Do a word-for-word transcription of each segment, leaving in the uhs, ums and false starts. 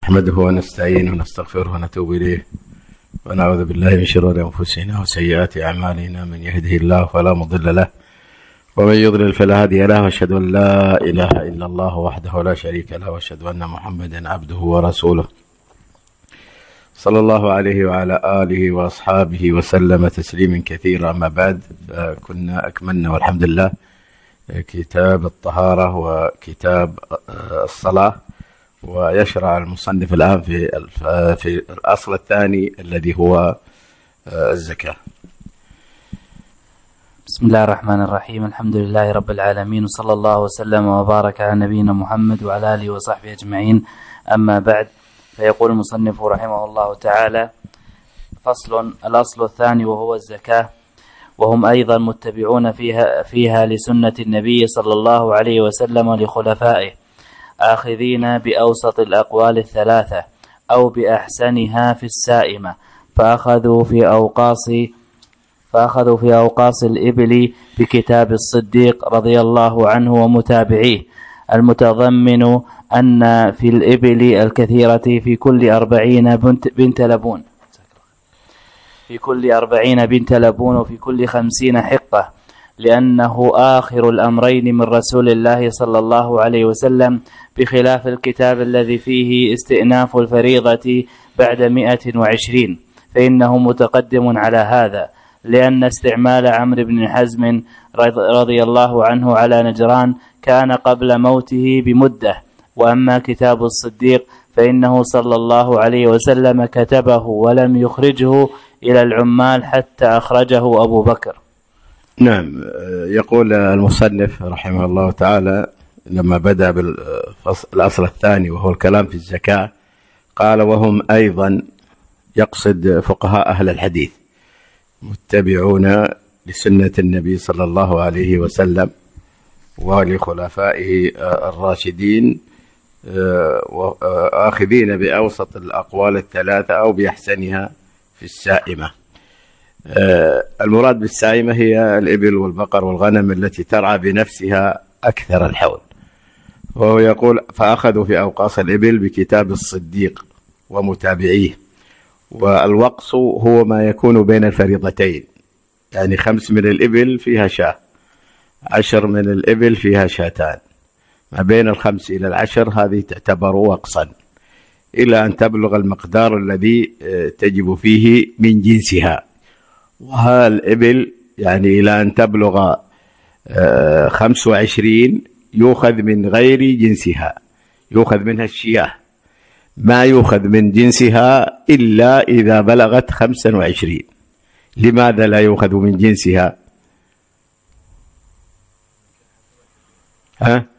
نحمده ونستعينه ونستغفره ونتوب إليه ونعوذ بالله من شرور أنفسنا وسيئات أعمالنا، من يهده الله فلا مضل له ومن يضلل فلا هادي له، وأشهد أن لا إله إلا الله وحده لا شريك له، وأشهد أن محمدا عبده ورسوله صلى الله عليه وعلى آله وأصحابه وسلم تسليما كثيرا. أما بعد، كنا أكملنا والحمد لله كتاب الطهارة وكتاب الصلاة، ويشرع المصنف الآن في في الأصل الثاني الذي هو الزكاة. بسم الله الرحمن الرحيم، الحمد لله رب العالمين، وصلى الله وسلم وبارك على نبينا محمد وعلى آله وصحبه أجمعين. أما بعد، فيقول المصنف رحمه الله تعالى: فصل. الأصل الثاني وهو الزكاة، وهم أيضا متبعون فيها, فيها لسنة النبي صلى الله عليه وسلم ولخلفائه، آخذين بأوسط الأقوال الثلاثة أو بأحسنها في السائمة، فأخذوا في أوقاص فأخذوا في أوقاص الإبل بكتاب الصديق رضي الله عنه ومتابعيه، المتضمن أن في الإبل الكثيرة في كل أربعين بنت لبون في كل أربعين بنت لبون وفي كل خمسين حقة، لأنه آخر الأمرين من رسول الله صلى الله عليه وسلم، بخلاف الكتاب الذي فيه استئناف الفريضة بعد مئة وعشرين، فإنه متقدم على هذا، لأن استعمال عمرو بن حزم رضي الله عنه على نجران كان قبل موته بمدة. وأما كتاب الصديق فإنه صلى الله عليه وسلم كتبه ولم يخرجه إلى العمال حتى أخرجه أبو بكر. نعم، يقول المصنف رحمه الله تعالى لما بدأ بالأصل الثاني وهو الكلام في الزكاة، قال: وهم أيضا، يقصد فقهاء أهل الحديث، متبعون لسنة النبي صلى الله عليه وسلم ولخلفائه الراشدين، آخذين بأوسط الأقوال الثلاثة أو بأحسنها في السائمة. المراد بالسائمة هي الإبل والبقر والغنم التي ترعى بنفسها أكثر الحول. وهو يقول: فأخذوا في أوقاص الإبل بكتاب الصديق ومتابعيه. والوقص هو ما يكون بين الفريضتين، يعني خمس من الإبل فيها شاة، عشر من الإبل فيها شاتان، ما بين الخمس إلى العشر هذه تعتبر وقصا، إلى أن تبلغ المقدار الذي تجب فيه من جنسها. وها الإبل يعني إلى أن تبلغ خمس وعشرين يؤخذ من غير جنسها، يؤخذ منها الشياه، ما يؤخذ من جنسها إلا إذا بلغت خمسا وعشرين. لماذا لا يؤخذ من جنسها؟ ها؟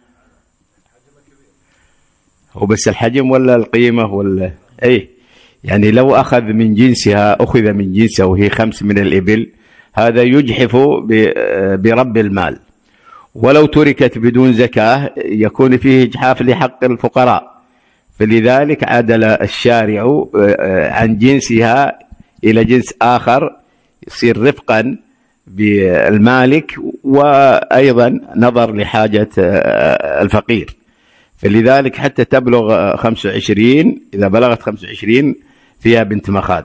هو بس الحجم ولا القيمة ولا أي؟ يعني لو أخذ من جنسها، أخذ من جنسها وهي خمس من الإبل، هذا يجحف برب المال. ولو تركت بدون زكاة يكون فيه إجحاف لحق الفقراء، فلذلك عدل الشارع عن جنسها إلى جنس آخر يصير رفقا بالمالك، وأيضا نظر لحاجة الفقير. فلذلك حتى تبلغ خمس وعشرين، إذا بلغت خمس وعشرين فيها بنت مخاض.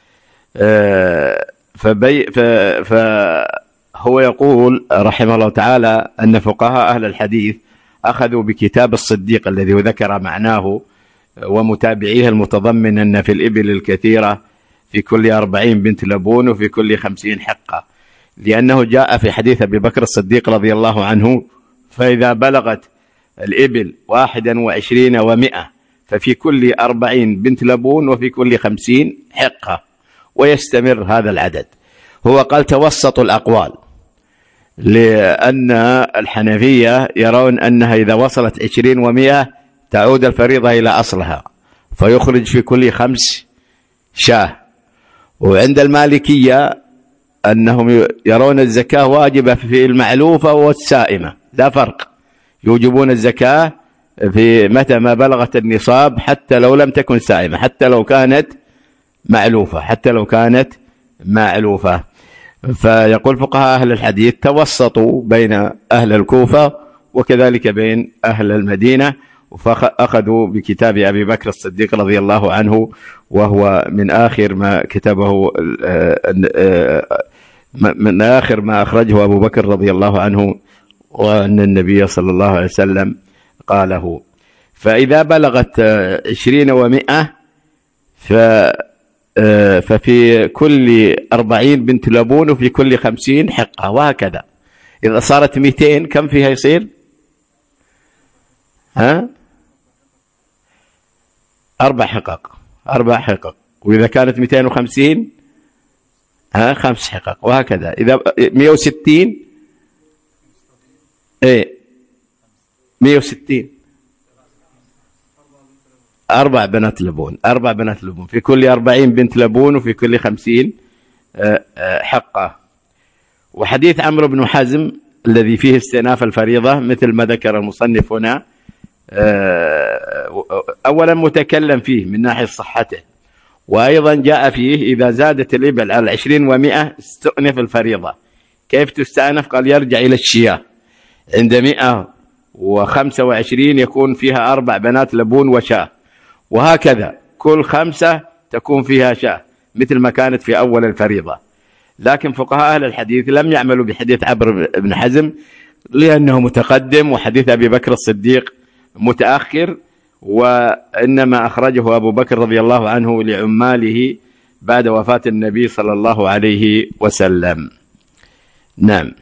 فبي فهو يقول رحمه الله تعالى أن فقهاء أهل الحديث أخذوا بكتاب الصديق الذي ذكر معناه ومتابعيه، المتضمن أن في الإبل الكثيرة في كل أربعين بنت لبون وفي كل خمسين حقة، لأنه جاء في حديث أبي بكر الصديق رضي الله عنه: فإذا بلغت الإبل واحدا وعشرين ومئة ففي كل أربعين بنت لبون وفي كل خمسين حقة، ويستمر هذا العدد. هو قال: توسط الأقوال، لأن الحنفية يرون أنها إذا وصلت عشرين ومئة تعود الفريضة إلى أصلها، فيخرج في كل خمس شاه. وعند المالكية أنهم يرون الزكاة واجبة في المعلوفة والسائمة، لا فرق، يوجبون الزكاة في متى ما بلغت النصاب، حتى لو لم تكن سائمة، حتى لو كانت معلوفة، حتى لو كانت معلوفة. فيقول فقهاء أهل الحديث توسطوا بين أهل الكوفة وكذلك بين أهل المدينة، فأخذوا بكتاب أبي بكر الصديق رضي الله عنه، وهو من آخر ما كتبه من آخر ما أخرجه أبو بكر رضي الله عنه، وأن النبي صلى الله عليه وسلم قاله. فإذا بلغت عشرين ومئة ففي كل أربعين بنت لبون وفي كل خمسين حقة، وهكذا. إذا صارت مئتين كم فيها يصير؟ ها؟ أربع حقق، أربع حقق. وإذا كانت مئتين وخمسين ها خمس حقق، وهكذا. إذا مئة وستين إيه مئة وستين أربع بنات لبون، أربع بنات لبون في كل أربعين بنت لبون وفي كل خمسين حقة. وحديث عمرو بن حزم الذي فيه استئناف الفريضة مثل ما ذكر المصنف هنا، أولا متكلم فيه من ناحية صحته، وأيضا جاء فيه إذا زادت الإبل على عشرين ومئة استؤنف الفريضة. كيف تستأنف؟ قال يرجع إلى الشياه، عند مئة وخمسة وعشرين يكون فيها أربع بنات لبون وشاه، وهكذا كل خمسة تكون فيها شاه مثل ما كانت في أول الفريضة. لكن فقهاء أهل الحديث لم يعملوا بحديث عمرو بن حزم لأنه متقدم، وحديث أبي بكر الصديق متأخر، وإنما أخرجه أبو بكر رضي الله عنه لعماله بعد وفاة النبي صلى الله عليه وسلم. نعم.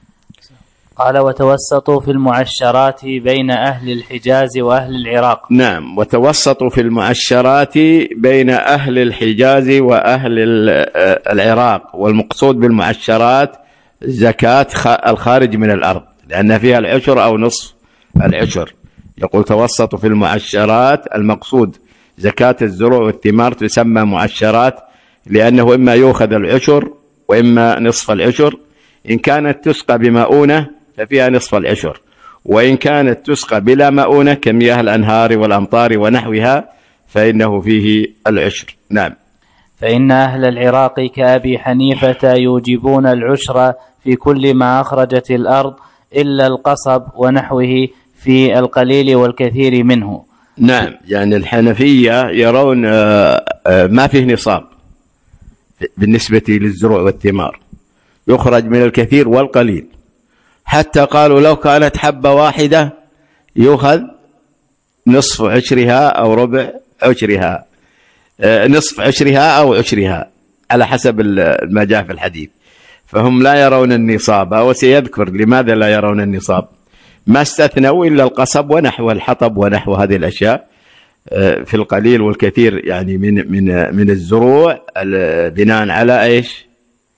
قال وتوسطوا في المعشرات بين أهل الحجاز وأهل العراق. نعم، وتوسطوا في المعشرات بين أهل الحجاز وأهل العراق. والمقصود بالمعشرات زكاة الخارج من الأرض، لأن فيها العشر أو نصف العشر. يقول توسطوا في المعشرات، المقصود زكاة الزروع والثمار تسمى معشرات، لأنه إما يؤخذ العشر وإما نصف العشر. إن كانت تسقى بمؤونة ففيها نصف العشر، وإن كانت تسقى بلا مؤونة كمياه الأنهار والأمطار ونحوها فإنه فيه العشر. نعم. فإن أهل العراق كأبي حنيفة يوجبون العشر في كل ما أخرجت الأرض إلا القصب ونحوه في القليل والكثير منه. نعم، يعني الحنفية يرون ما فيه نصاب بالنسبة للزروع والثمار، يخرج من الكثير والقليل، حتى قالوا لو كانت حبة واحدة يؤخذ نصف عشرها أو ربع عشرها، نصف عشرها أو عشرها على حسب ما جاء في الحديث. فهم لا يرون النصاب، وسيذكر لماذا لا يرون النصاب. ما استثنوا إلا القصب ونحو الحطب ونحو هذه الأشياء في القليل والكثير، يعني من من من الزروع، بناء على إيش؟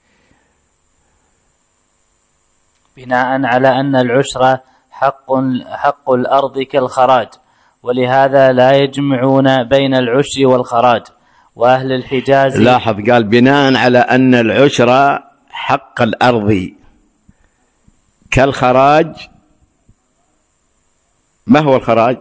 بناء على أن العشر حق حق الأرض كالخراج، ولهذا لا يجمعون بين العشر والخراج. وأهل الحجاز، لاحظ قال بناء على أن العشر حق الأرض كالخراج. ما هو الخراج؟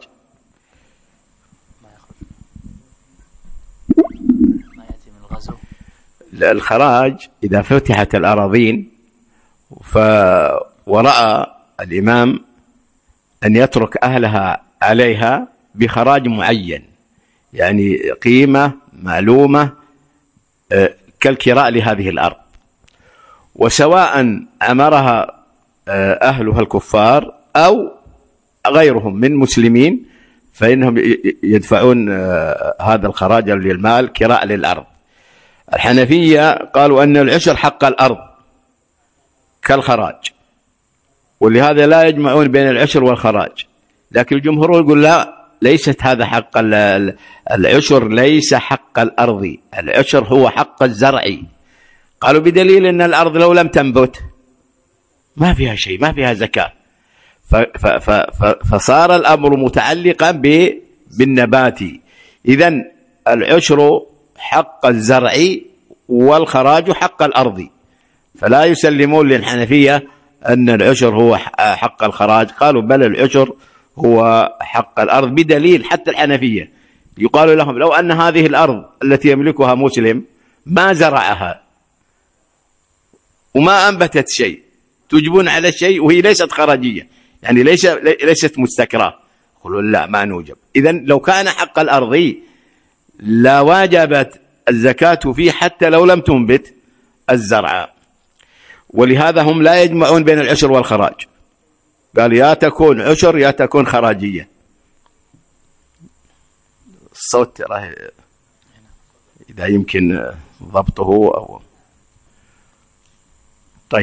ما يأتي من الغزو. الخراج إذا فتحت الأراضين ف ورأى الإمام أن يترك أهلها عليها بخراج معين، يعني قيمة معلومة كالكراء لهذه الأرض، وسواء أمرها أهلها الكفار أو غيرهم من مسلمين فإنهم يدفعون هذا الخراج للمال كراء للأرض. الحنفية قالوا أن العشر حق الأرض كالخراج، ولهذا لا يجمعون بين العشر والخراج. لكن الجمهور يقول لا، ليست هذا حق العشر، ليس حق الأرض، العشر هو حق الزرع. قالوا بدليل أن الأرض لو لم تنبت ما فيها شيء، ما فيها زكاة، فصار الأمر متعلقا بالنبات. إذن العشر حق الزرع والخراج حق الأرض، فلا يسلمون للحنفية أن العشر هو حق الخراج، قالوا بل العشر هو حق الأرض، بدليل حتى الحنفية يقال لهم لو أن هذه الأرض التي يملكها مسلم ما زرعها وما أنبتت شيء، تجبون على شيء وهي ليست خراجية، يعني ليس ليست مستكرة، يقولون لا ما نوجب. إذن لو كان حق الأرضي لا واجبت الزكاة فيه حتى لو لم تنبت الزرع، ولهذا هم لا يجمعون بين العشر والخراج، قال يا تكون عشر يا تكون خراجية. الصوت راه إذا يمكن ضبطه أو طيب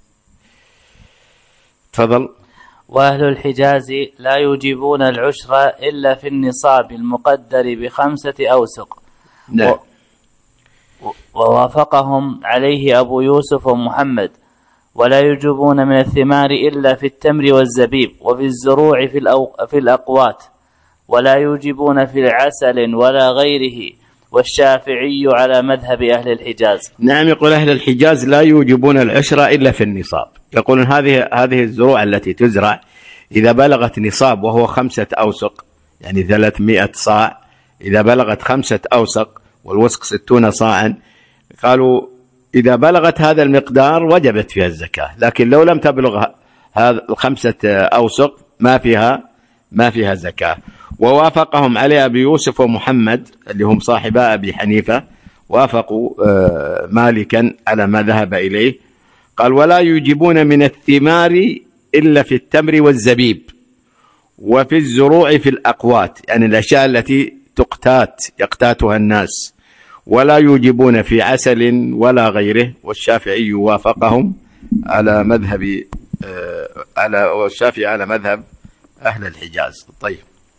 تفضل. وأهل الحجاز لا يوجبون العشر إلا في النصاب المقدر بخمسة أوسق. نعم. و... ووافقهم عليه أبو يوسف ومحمد. ولا يوجبون من الثمار إلا في التمر والزبيب وفي الزروع في, الأو... في الأقوات. ولا يوجبون في العسل ولا غيره، والشافعي على مذهب أهل الحجاز. نعم، يقول أهل الحجاز لا يوجبون العشر إلا في النصاب، يقولون هذه هذه الزروع التي تزرع إذا بلغت نصاب وهو خمسة أوسق يعني ثلاثمائة صاع، إذا بلغت خمسة أوسق والوسق ستون صاعا، قالوا إذا بلغت هذا المقدار وجبت فيها الزكاة، لكن لو لم تبلغ هذا الخمسة أوسق ما فيها ما فيها زكاة. ووافقهم عليه أبي يوسف ومحمد اللي هم صاحبا أبي حنيفة، وافقوا مالكا على ما ذهب إليه. قال ولا يوجبون من الثمار إلا في التمر والزبيب وفي الزروع في الأقوات، يعني الأشياء التي تقتات يقتاتها الناس. ولا يوجبون في عسل ولا غيره، والشافعي وافقهم على مذهب على والشافعي على مذهب أهل الحجاز. طيب.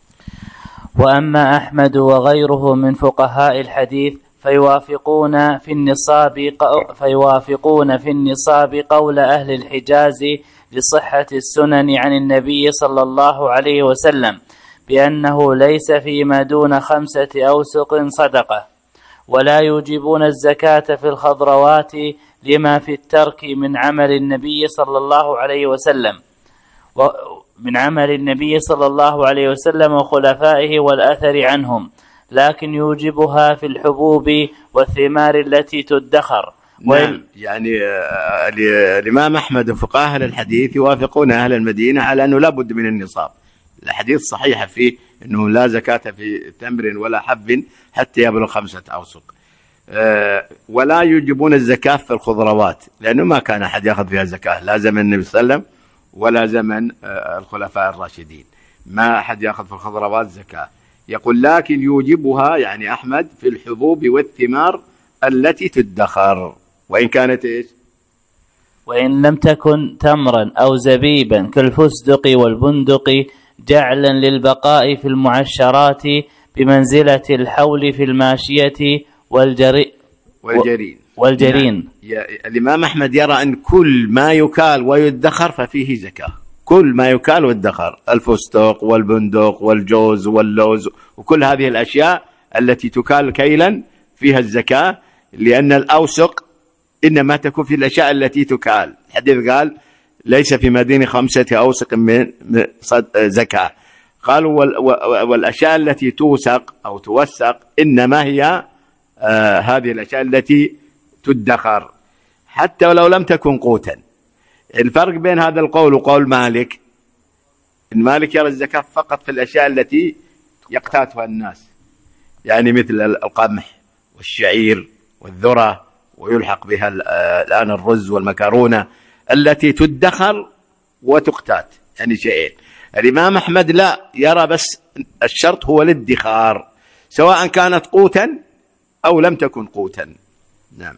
وأما أحمد وغيره من فقهاء الحديث فيوافقون في النصاب فيوافقون في النصاب قول أهل الحجاز لصحة السنن عن النبي صلى الله عليه وسلم بأنه ليس فيما دون خمسة أوسق صدقة. ولا يوجبون الزكاة في الخضروات لما في الترك من عمل النبي صلى الله عليه وسلم من عمل النبي صلى الله عليه وسلم وخلفائه والأثر عنهم، لكن يوجبها في الحبوب والثمار التي تدخر. نعم، يعني الإمام أحمد وفقهاء أهل الحديث يوافقون أهل المدينة على أنه لا بد من النصاب. الحديث صحيح فيه أنه لا زكاة في تمر ولا حب حتى يبلغ خمسة أوسق. أه ولا يوجبون الزكاة في الخضروات لأنه ما كان أحد يأخذ فيها زكاة، لا زمن النبي صلى الله عليه وسلم ولا زمن أه الخلفاء الراشدين، ما أحد يأخذ في الخضروات زكاة. يقول لكن يوجبها يعني أحمد في الحبوب والثمار التي تدخر، وإن كانت إيش؟ وإن لم تكن تمرا أو زبيبا كالفستق والبندق جعلا للبقاء في المعشرات بمنزلة الحول في الماشية والجري والجرين والجرين يعني الإمام أحمد يرى أن كل ما يكال ويدخر ففيه زكاة، كل ما يكال ويدخر، الفستق والبندق والجوز واللوز وكل هذه الأشياء التي تكال كيلا فيها الزكاة، لأن الأوسق إنما تكون في الأشياء التي تكال. الحديث قال ليس في مدينة خمسة أوسق من زكاة. قالوا والأشياء التي توسق أو توسق إنما هي آه هذه الأشياء التي تدخر حتى ولو لم تكن قوتا. الفرق بين هذا القول وقول مالك، إن مالك يرى الزكاة فقط في الأشياء التي يقتاتها الناس، يعني مثل القمح والشعير والذرة ويلحق بها الآن الرز والمكرونة التي تدخر وتقتات، يعني شيئين. الإمام أحمد لا، يرى بس الشرط هو الادخار سواء كانت قوتا أو لم تكن قوتا. نعم.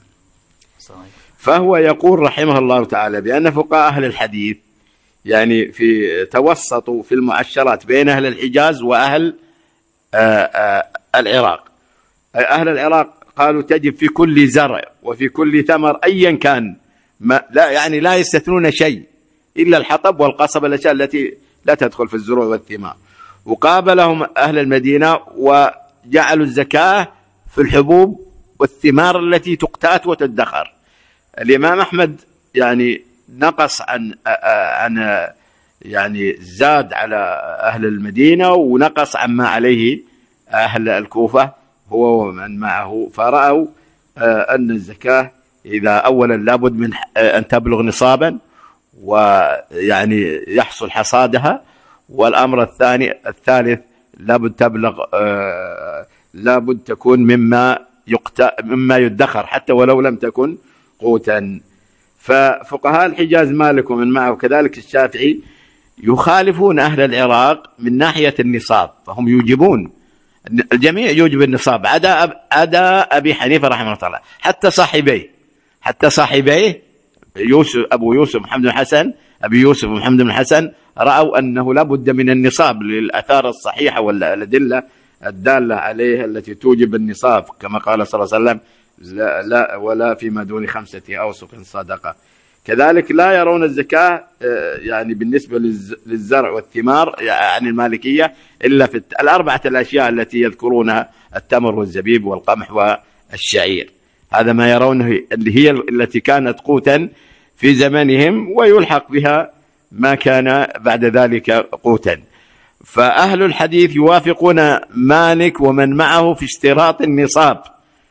فهو يقول رحمه الله تعالى بأن فقهاء أهل الحديث يعني في توسطوا في المعشرات بين أهل الحجاز وأهل آآ آآ العراق. أهل العراق قالوا تجب في كل زرع وفي كل ثمر أيا كان، ما لا يعني لا يستثنون شيء إلا الحطب والقصب، الأشياء التي لا تدخل في الزروع والثمار. وقابلهم أهل المدينة وجعلوا الزكاة في الحبوب والثمار التي تقتات وتدخر. الإمام أحمد يعني نقص عن عن يعني زاد على أهل المدينة ونقص عما عليه أهل الكوفة هو ومن معه، فرأوا أن الزكاة إذا أولا لابد من أن تبلغ نصابا ويعني يحصل حصادها، والأمر الثاني الثالث لابد تبلغ آه لابد تكون مما يقت... مما يدخر حتى ولو لم تكن قوتا. ففقهاء الحجاز مالك ومن معه وكذلك الشافعي يخالفون أهل العراق من ناحية النصاب، فهم يوجبون، الجميع يوجب النصاب عدا أب... عدا أبي حنيفة رحمه الله، حتى صاحبيه حتى صاحبيه يوسف أبو يوسف محمد بن حسن أبي يوسف محمد بن حسن رأوا أنه لا بد من النصاب للآثار الصحيحة والأدلة الدالة عليه التي توجب النصاب، كما قال صلى الله عليه وسلم لا, لا ولا فيما دون خمسة أوسق صدقة. كذلك لا يرون الزكاة يعني بالنسبة للزرع والثمار يعني المالكية إلا في الأربعة الأشياء التي يذكرونها: التمر والزبيب والقمح والشعير. هذا ما يرونه اللي هي التي كانت قوتا في زمانهم، ويلحق بها ما كان بعد ذلك قوتا. فأهل الحديث يوافقون مالك ومن معه في اشتراط النصاب،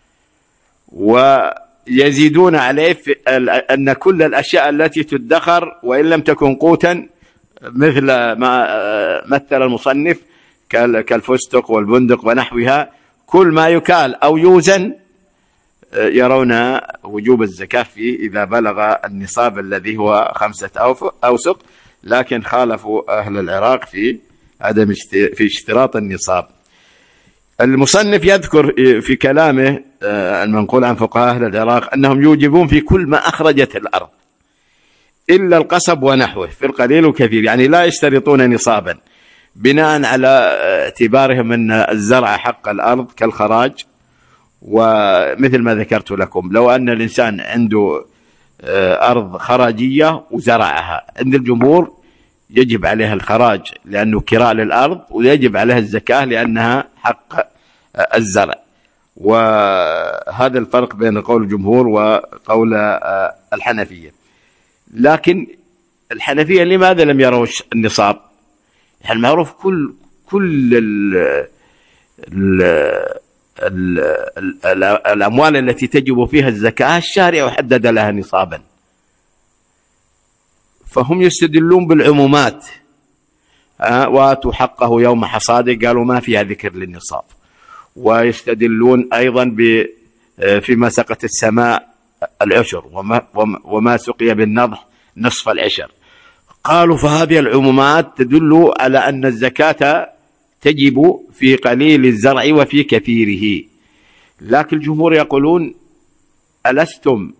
ويزيدون عليه في أن كل الأشياء التي تدخر وإن لم تكن قوتا، مثل ما مثل المصنف كالفستق والبندق ونحوها، كل ما يكال أو يوزن يرون وجوب الزكاة فيه إذا بلغ النصاب الذي هو خمسة أوسق، لكن خالفوا أهل العراق في عدم في اشتراط النصاب. المصنف يذكر في كلامه المنقول عن فقهاء أهل العراق أنهم يوجبون في كل ما أخرجت الأرض إلا القصب ونحوه في القليل والكثير، يعني لا يشترطون نصابا، بناء على اعتبارهم أن الزرع حق الأرض كالخراج. ومثل ما ذكرت لكم، لو أن الإنسان عنده أرض خراجية وزرعها، عند الجمهور يجب عليها الخراج لأنه كراء للأرض، ويجب عليها الزكاة لأنها حق الزرع. وهذا الفرق بين قول الجمهور وقول الحنفية. لكن الحنفية لماذا لم يروا النصاب؟ يعني معروف كل كل ال ال ال ال الأموال التي تجب فيها الزكاة الشارع حدد لها نصابا، فهم يستدلون بالعمومات. واتوا حقه يوم حصاده، قالوا ما فيها ذكر للنصاب. ويستدلون أيضا فيما سقت السماء العشر، وما, وما سقي بالنضح نصف العشر. قالوا فهذه العمومات تدل على أن الزكاة تجب في قليل الزرع وفي كثيره. لكن الجمهور يقولون ألستم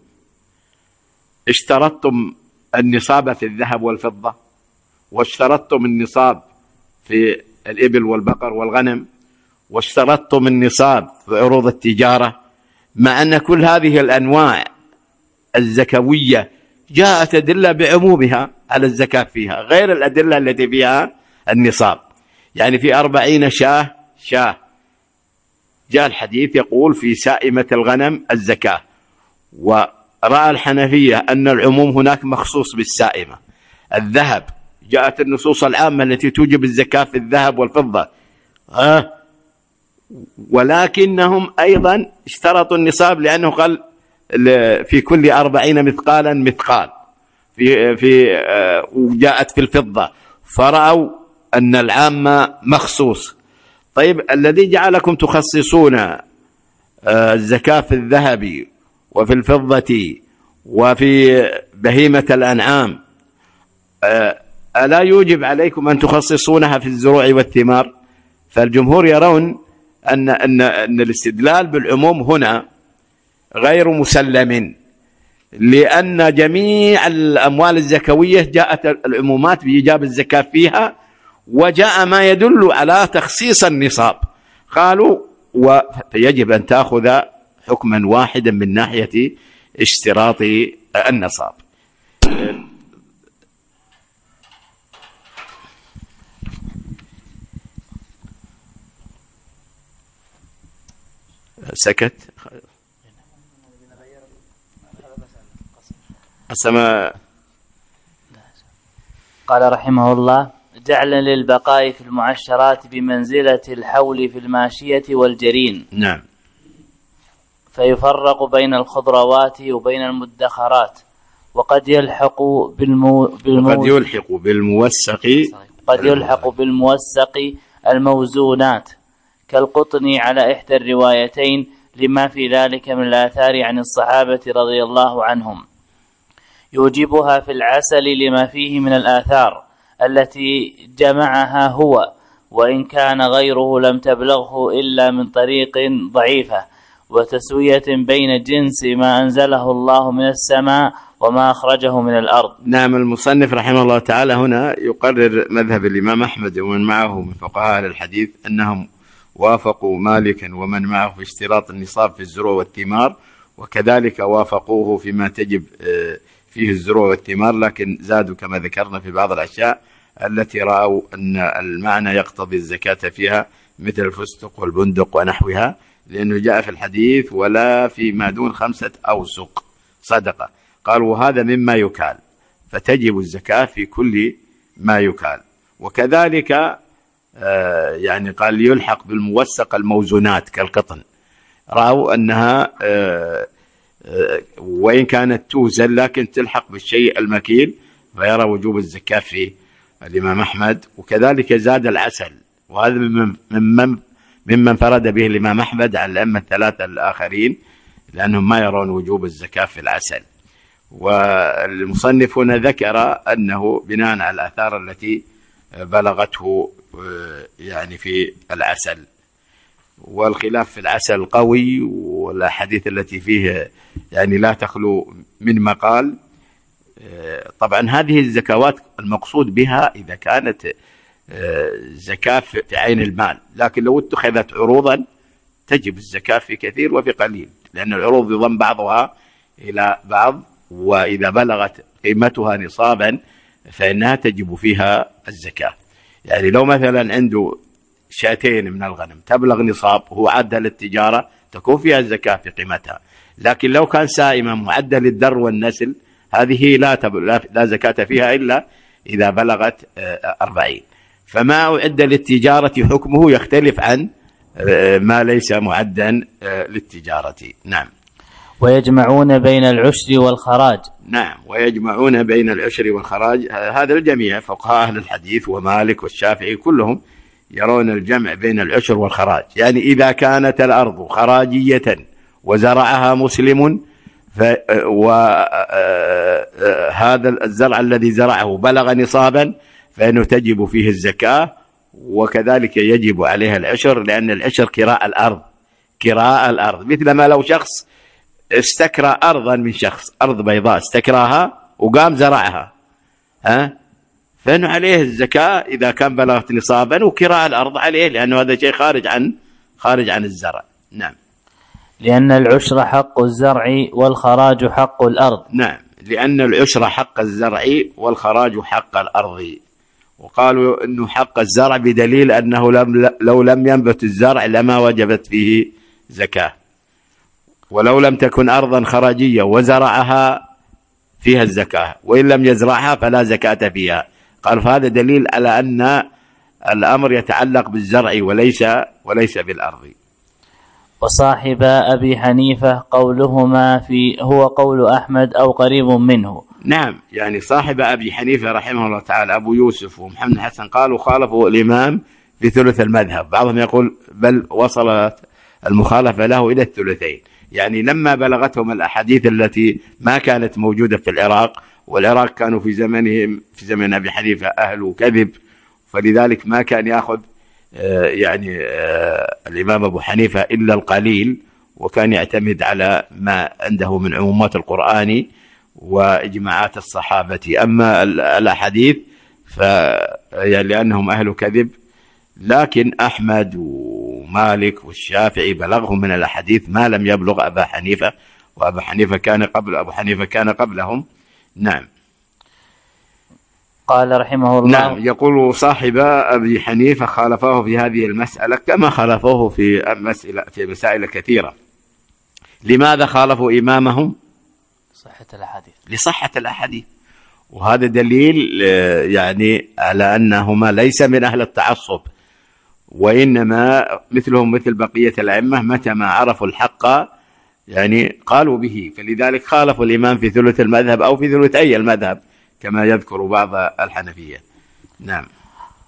اشترطتم النصاب في الذهب والفضة، واشترطتم النصاب في الإبل والبقر والغنم، واشترطتم النصاب في عروض التجارة، مع أن كل هذه الأنواع الزكوية جاءت أدلة بعمومها على الزكاة فيها، غير الأدلة التي فيها النصاب. يعني في أربعين شاه شاه جاء الحديث يقول في سائمة الغنم الزكاة، ورأى الحنفية أن العموم هناك مخصوص بالسائمة. الذهب جاءت النصوص العامة التي توجب الزكاة في الذهب والفضة، أه ولكنهم أيضا اشترطوا النصاب لأنه قال في كل أربعين مثقالا مثقال في في آه وجاءت في الفضة، فرأوا أن العامة مخصوص. طيب الذي جعلكم تخصصون آه الزكاة في الذهب وفي الفضة وفي بهيمة الأنعام، آه ألا يوجب عليكم أن تخصصونها في الزروع والثمار؟ فالجمهور يرون أن أن أن الاستدلال بالعموم هنا غير مسلم، لأن جميع الأموال الزكوية جاءت العمومات بإيجاب الزكاة فيها، وجاء ما يدل على تخصيص النصاب. قالوا ويجب أن تأخذ حكما واحدا من ناحية اشتراط النصاب. سكت السماء. قال رحمه الله: جعلا للبقاء في المعشرات بمنزلة الحول في الماشية والجرين. نعم. فيفرق بين الخضروات وبين المدخرات، وقد يلحق بالمو... بالمو... وقد يلحق بالموسق قد يلحق بالموثق الموزونات كالقطن على إحدى الروايتين لما في ذلك من الآثار عن الصحابة رضي الله عنهم، يوجبها في العسل لما فيه من الآثار التي جمعها هو، وإن كان غيره لم تبلغه إلا من طريق ضعيفة، وتسوية بين جنس ما أنزله الله من السماء وما أخرجه من الأرض. نعم. المصنف رحمه الله تعالى هنا يقرر مذهب الإمام أحمد ومن معه من فقهاء الحديث أنهم وافقوا مالكا ومن معه في اشتراط النصاب في الزروع والثمار، وكذلك وافقوه فيما تجب فيه الزروع والثمار، لكن زادوا كما ذكرنا في بعض الأشياء التي رأوا أن المعنى يقتضي الزكاة فيها مثل الفستق والبندق ونحوها، لأنه جاء في الحديث ولا فيما دون خمسة أوسق صدقة. قالوا وهذا مما يكال، فتجب الزكاة في كل ما يكال. وكذلك آه يعني قال يلحق بالموثق الموزونات كالقطن، رأوا أنها آه آه وإن كانت توزن لكن تلحق بالشيء المكيل، فيرى وجوب الزكاة في الإمام أحمد. وكذلك زاد العسل، وهذا ممن ممن ممن فرد به الإمام أحمد عن الأئمة الثلاثة الآخرين، لأنهم ما يرون وجوب الزكاة في العسل. والمصنف هنا ذكر أنه بناء على الآثار التي بلغته يعني في العسل، والخلاف في العسل قوي، والأحاديث التي فيه يعني لا تخلو من مقال. طبعا هذه الزكوات المقصود بها إذا كانت زكاة في عين المال، لكن لو اتخذت عروضا تجب الزكاة في كثير وفي قليل، لأن العروض يضم بعضها إلى بعض، وإذا بلغت قيمتها نصابا فإنها تجب فيها الزكاة. يعني لو مثلا عنده شاتين من الغنم تبلغ نصاب وهو عدة للتجارة تكون فيها الزكاة في قيمتها، لكن لو كان سائما معدة للدر والنسل هذه لا, لا زكاة فيها إلا إذا بلغت أربعين. فما أعد للتجارة حكمه يختلف عن ما ليس معدا للتجارة. نعم. ويجمعون بين العشر والخراج. نعم. ويجمعون بين العشر والخراج، هذا الجميع فقهاء أهل الحديث ومالك والشافعي كلهم يرون الجمع بين العشر والخراج. يعني إذا كانت الأرض خراجية وزرعها مسلم، وهذا الزرع الذي زرعه بلغ نصابا فإنه تجب فيه الزكاة، وكذلك يجب عليها العشر، لأن العشر كراء الأرض، كراء الأرض مثل ما لو شخص استكرى أرضا من شخص، أرض بيضاء استكراها وقام زرعها، ها فإنه عليه الزكاة إذا كان بلغت نصابا، وكراء الأرض عليه لأنه هذا شيء خارج عن خارج عن الزرع. نعم. لأن العشر حق الزرع والخراج حق الأرض. نعم. لأن العشر حق الزرع والخراج حق الأرض. وقالوا أنه حق الزرع بدليل أنه لم لو لم ينبت الزرع لما وجبت فيه زكاة، ولو لم تكن أرضا خراجية وزرعها فيها الزكاة، وإن لم يزرعها فلا زكاة فيها. قال فهذا دليل على أن الأمر يتعلق بالزرع وليس وليس بالأرض. وصاحب أبي حنيفة قولهما في هو قول أحمد أو قريب منه. نعم. يعني صاحب أبي حنيفة رحمه الله تعالى أبو يوسف ومحمد حسن قالوا خالفوا الإمام في ثلث المذهب، بعضهم يقول بل وصلت المخالفة له إلى الثلثين. يعني لما بلغتهم الأحاديث التي ما كانت موجودة في العراق، والعراق كانوا في زمنهم في زمن أبي حنيفة أهل كذب، فلذلك ما كان يأخذ يعني الإمام أبو حنيفة إلا القليل، وكان يعتمد على ما عنده من عمومات القرآن وإجماعات الصحابة. أما الأحاديث فلأنهم أهل كذب، لكن أحمد ومالك والشافعي بلغهم من الأحاديث ما لم يبلغ أبا حنيفة، وأبا حنيفة كان قبل أبو حنيفة كان قبلهم. نعم. قال رحمه الله. نعم. يقول صاحب أبي حنيفة خالفوه في هذه المسألة كما خالفوه في مسألة في مسائل كثيرة. لماذا خالفوا إمامهم؟ صحة الأحاديث. لصحة الأحاديث، وهذا دليل يعني على أنهما ليس من أهل التعصب، وإنما مثلهم مثل بقية الأئمة متى ما عرفوا الحق يعني قالوا به، فلذلك خالفوا الإمام في ثلث المذهب أو في ثلثي المذهب كما يذكر بعض الحنفية. نعم.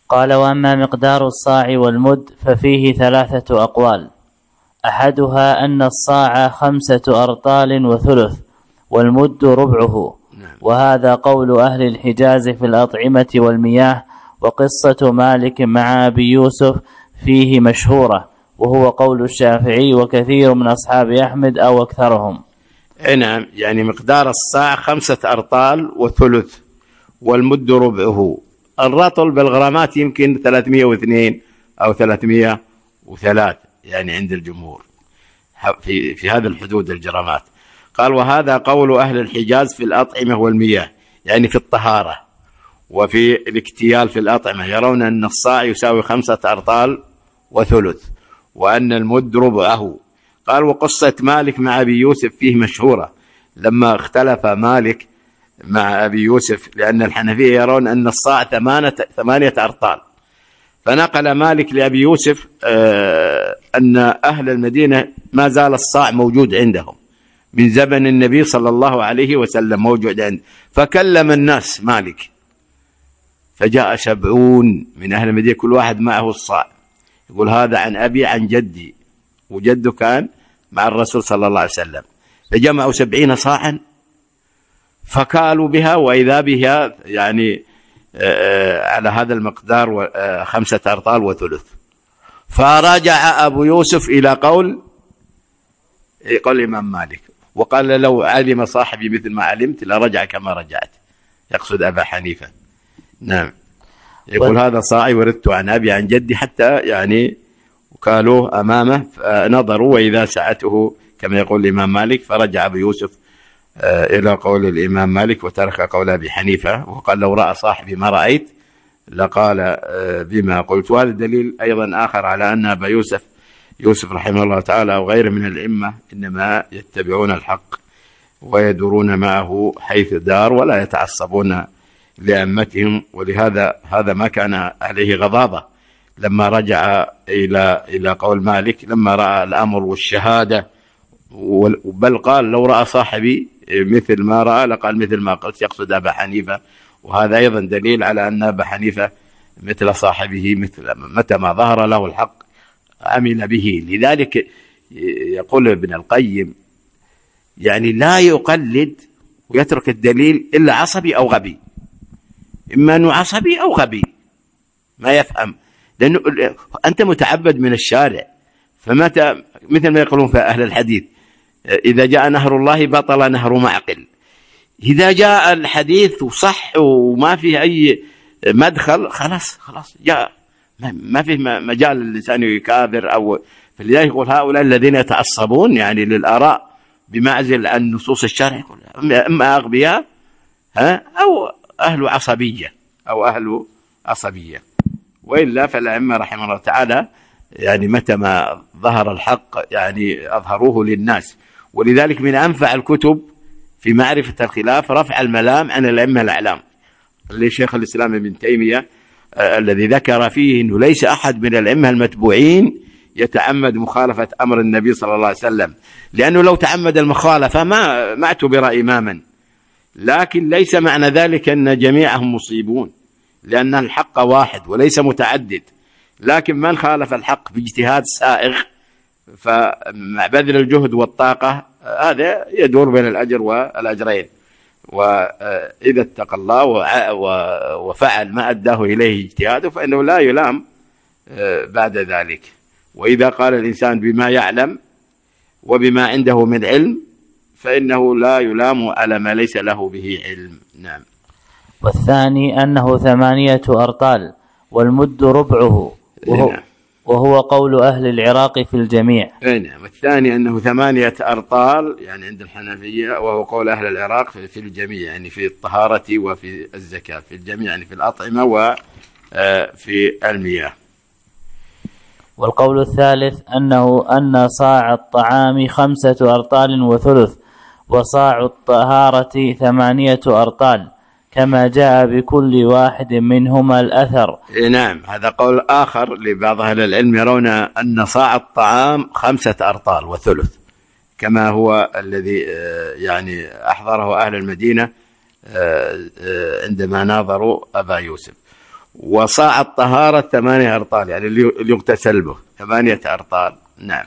قال: وأما مقدار الصاع والمد ففيه ثلاثة أقوال، أحدها أن الصاع خمسة أرطال وثلث، والمد ربعه، وهذا قول أهل الحجاز في الأطعمة والمياه، وقصة مالك مع أبي يوسف فيه مشهورة، وهو قول الشافعي وكثير من أصحاب أحمد أو أكثرهم. نعم، يعني مقدار الصاع خمسة أرطال وثلث، والمد ربعه. الرطل بالغرامات يمكن ثلاثمائة واثنين أو ثلاثمائة وثلاثة، يعني عند الجمهور في, في هذا الحدود الجرامات. قال: وهذا قول أهل الحجاز في الأطعمة والمياه، يعني في الطهارة وفي الاكتيال في الأطعمة، يرون أن الصاع يساوي خمسة أرطال وثلث، وأن المد ربعه. قال: وقصة مالك مع أبي يوسف فيه مشهورة، لما اختلف مالك مع أبي يوسف، لأن الحنفية يرون أن الصاع ثمانية أرطال، فنقل مالك لأبي يوسف أن أهل المدينة ما زال الصاع موجود عندهم من زمن النبي صلى الله عليه وسلم، موجود عنده. فكلم الناس مالك، فجاء سبعون من أهل المدينة كل واحد معه الصاع، يقول: هذا عن أبي عن جدي، وجده كان مع الرسول صلى الله عليه وسلم. فجمعوا سبعين صاعا فكالوا بها، وإذا بها يعني على هذا المقدار خمسة أرطال وثلث. فرجع أبو يوسف إلى قول قول الإمام مالك، وقال: لو علم صاحبي مثل ما علمت لرجع كما رجعت، يقصد أبا حنيفة. نعم، يقول: هذا صاعي وردت عن أبي عن جدي، حتى يعني وكالوه أمامه نظروا، وإذا سعته كما يقول الإمام مالك. فرجع أبو يوسف إلى قول الإمام مالك وترك قول أبي حنيفة، وقال: لو رأى صاحبي ما رأيت لقال بما قلت. وهذا دليل أيضا آخر على أن أبا يوسف يوسف رحمه الله تعالى وغيره من الأئمة إنما يتبعون الحق ويدورون معه حيث دار، ولا يتعصبون لأئمتهم. ولهذا هذا ما كان عليه غضاضة لما رجع إلى إلى قول مالك، لما رأى الأمر والشهادة، بل قال: لو رأى صاحبي مثل ما رأى لقال مثل ما قلت، يقصد أبا حنيفة. وهذا أيضا دليل على أن أبا حنيفة مثل صاحبه، مثل متى ما ظهر له الحق عمل به. لذلك يقول ابن القيم: يعني لا يقلد ويترك الدليل إلا عصبي أو غبي، إما أنه عصبي أو غبي ما يفهم، لأنه أنت متعبد من الشارع. فمتى مثل ما يقولون في أهل الحديث: إذا جاء نهر الله بطل نهر معقل. إذا جاء الحديث وصح وما فيه أي مدخل، خلاص خلاص جاء، ما فيه مجال للإنسان يكابر. أو فلذلك يقول: هؤلاء الذين يتعصبون يعني للآراء بمعزل عن نصوص الشرع، يقول إما أغبياء ها أو أهل عصبية أو أهل عصبية. وإلا فالأئمة رحمه الله تعالى يعني متى ما ظهر الحق يعني أظهروه للناس. ولذلك من أنفع الكتب في معرفة الخلاف رفع الملام عن الأئمة الأعلام، لشيخ الإسلام ابن تيمية آه الذي ذكر فيه أنه ليس أحد من الأئمة المتبوعين يتعمد مخالفة أمر النبي صلى الله عليه وسلم، لأنه لو تعمد المخالفة ما ما اعتبر إماما. لكن ليس معنى ذلك أن جميعهم مصيبون، لأن الحق واحد وليس متعدد. لكن من خالف الحق باجتهاد سائغ فمع بذل الجهد والطاقة هذا يدور بين الأجر والأجرين. وإذا اتقى الله وفعل ما أداه إليه اجتهاده فإنه لا يلام بعد ذلك. وإذا قال الإنسان بما يعلم وبما عنده من علم فإنه لا يلام على ما ليس له به علم. نعم. والثاني أنه ثمانية أرطال والمد ربعه، وهو, نعم. وهو قول أهل العراق في الجميع. نعم. والثاني أنه ثمانية أرطال يعني عند الحنفية، وهو قول أهل العراق في الجميع، يعني في الطهارة وفي الزكاة، في الجميع يعني في الأطعمة وفي المياه. والقول الثالث أنه أن صاع الطعام خمسة أرطال وثلث، وصاع الطهارة ثمانية أرطال، كما جاء بكل واحد منهما الأثر. نعم، هذا قول آخر لبعض أهل العلم، يرون أن صاع الطعام خمسة أرطال وثلث، كما هو الذي يعني أحضره أهل المدينة عندما ناظروا أبا يوسف. وصاع الطهارة ثمانية أرطال، يعني اللي يغتسل به ثمانية أرطال. نعم.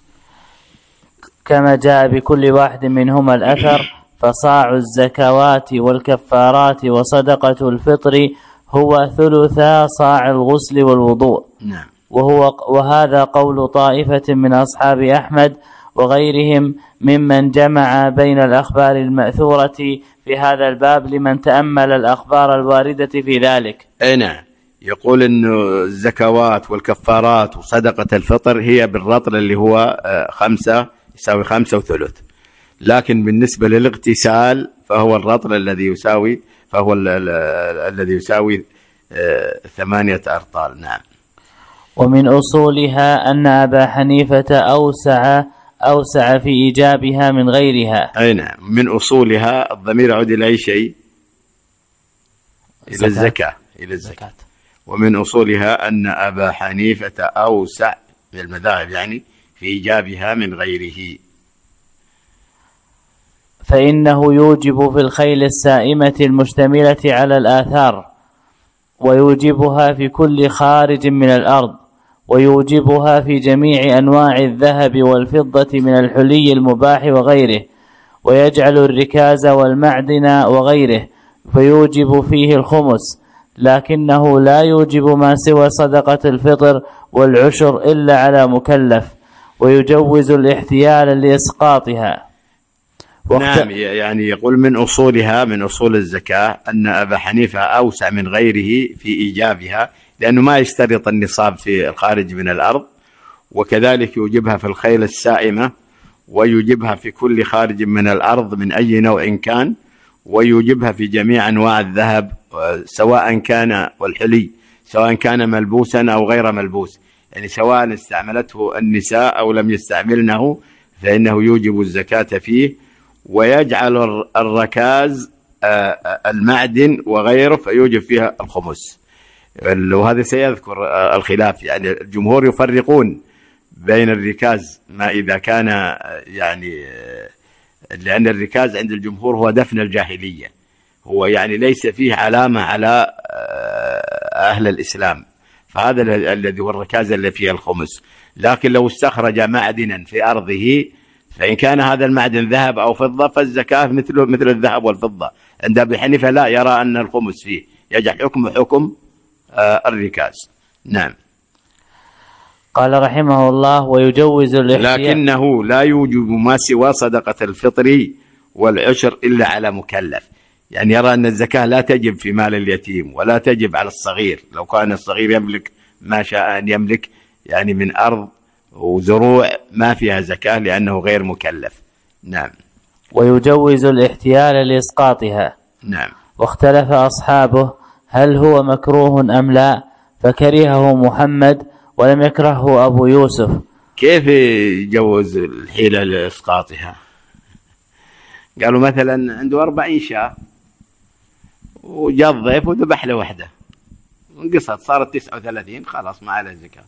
كما جاء بكل واحد منهما الأثر. فصاع الزكوات والكفارات وصدقة الفطر هو ثلثا صاع الغسل والوضوء. نعم. وهو وهذا قول طائفة من أصحاب أحمد وغيرهم ممن جمع بين الأخبار المأثورة في هذا الباب لمن تأمل الأخبار الواردة في ذلك. أي نعم. يقول إنه الزكوات والكفارات وصدقة الفطر هي بالرطل اللي هو خمسة يساوي خمسة وثلث، لكن بالنسبة للاغتسال فهو الرطل الذي يساوي فهو الذي يساوي ثمانية أرطال. نعم. ومن أصولها أن أبا حنيفة أوسع أوسع في إيجابها من غيرها. أي نعم. من أصولها الضمير يعود إلى أي شيء؟ إلى الزكاة. إلى الزكاة. ومن أصولها أن أبا حنيفة أوسع من المذاهب يعني في إيجابها من غيره. فإنه يوجب في الخيل السائمة المشتملة على الآثار، ويوجبها في كل خارج من الأرض، ويوجبها في جميع أنواع الذهب والفضة من الحلي المباح وغيره، ويجعل الركاز والمعدن وغيره، فيوجب فيه الخمس، لكنه لا يوجب ما سوى صدقة الفطر والعشر إلا على مكلف، ويجوز الاحتيال لإسقاطها. نعم. يعني يقول من أصولها من أصول الزكاة أن أبا حنيفة أوسع من غيره في إيجابها، لأنه ما يشترط النصاب في الخارج من الأرض، وكذلك يوجبها في الخيل السائمة، ويوجبها في كل خارج من الأرض من أي نوع كان، ويوجبها في جميع أنواع الذهب سواء كان والحلي سواء كان ملبوسا أو غير ملبوس، يعني سواء استعملته النساء أو لم يستعملنه فإنه يوجب الزكاة فيه. ويجعل الركاز المعدن وغيره فيوجب فيها الخمس، وهذا سيذكر الخلاف. يعني الجمهور يفرقون بين الركاز ما إذا كان يعني لأن الركاز عند الجمهور هو دفن الجاهلية، هو يعني ليس فيه علامة على أهل الإسلام، فهذا الذي هو الركاز اللي فيه الخمس. لكن لو استخرج معدنا في أرضه فإن كان هذا المعدن ذهب أو فضة فالزكاة مثله مثل الذهب والفضة. عند أبي حنيفة لا، يرى أن الخمس فيه يجعل حكم حكم الركاز. نعم. قال رحمه الله ويجوز الاحتيال، لكنه لا يوجب ما سوى صدقة الفطر والعشر إلا على مكلف. يعني يرى أن الزكاة لا تجب في مال اليتيم ولا تجب على الصغير، لو كان الصغير يملك ما شاء أن يملك يعني من أرض وزروع ما فيها زكاة لأنه غير مكلف. نعم. ويجوز الاحتيال لإسقاطها. نعم. واختلف أصحابه هل هو مكروه أم لا، فكرهه محمد ولم يكرهه أبو يوسف. كيف يجوز الحيلة لإسقاطها؟ قالوا مثلا عنده أربعين شاة وجاء الضيف وذبح له واحدة انقصت صارت تسعة وثلاثين، خلاص ما عليه زكاة.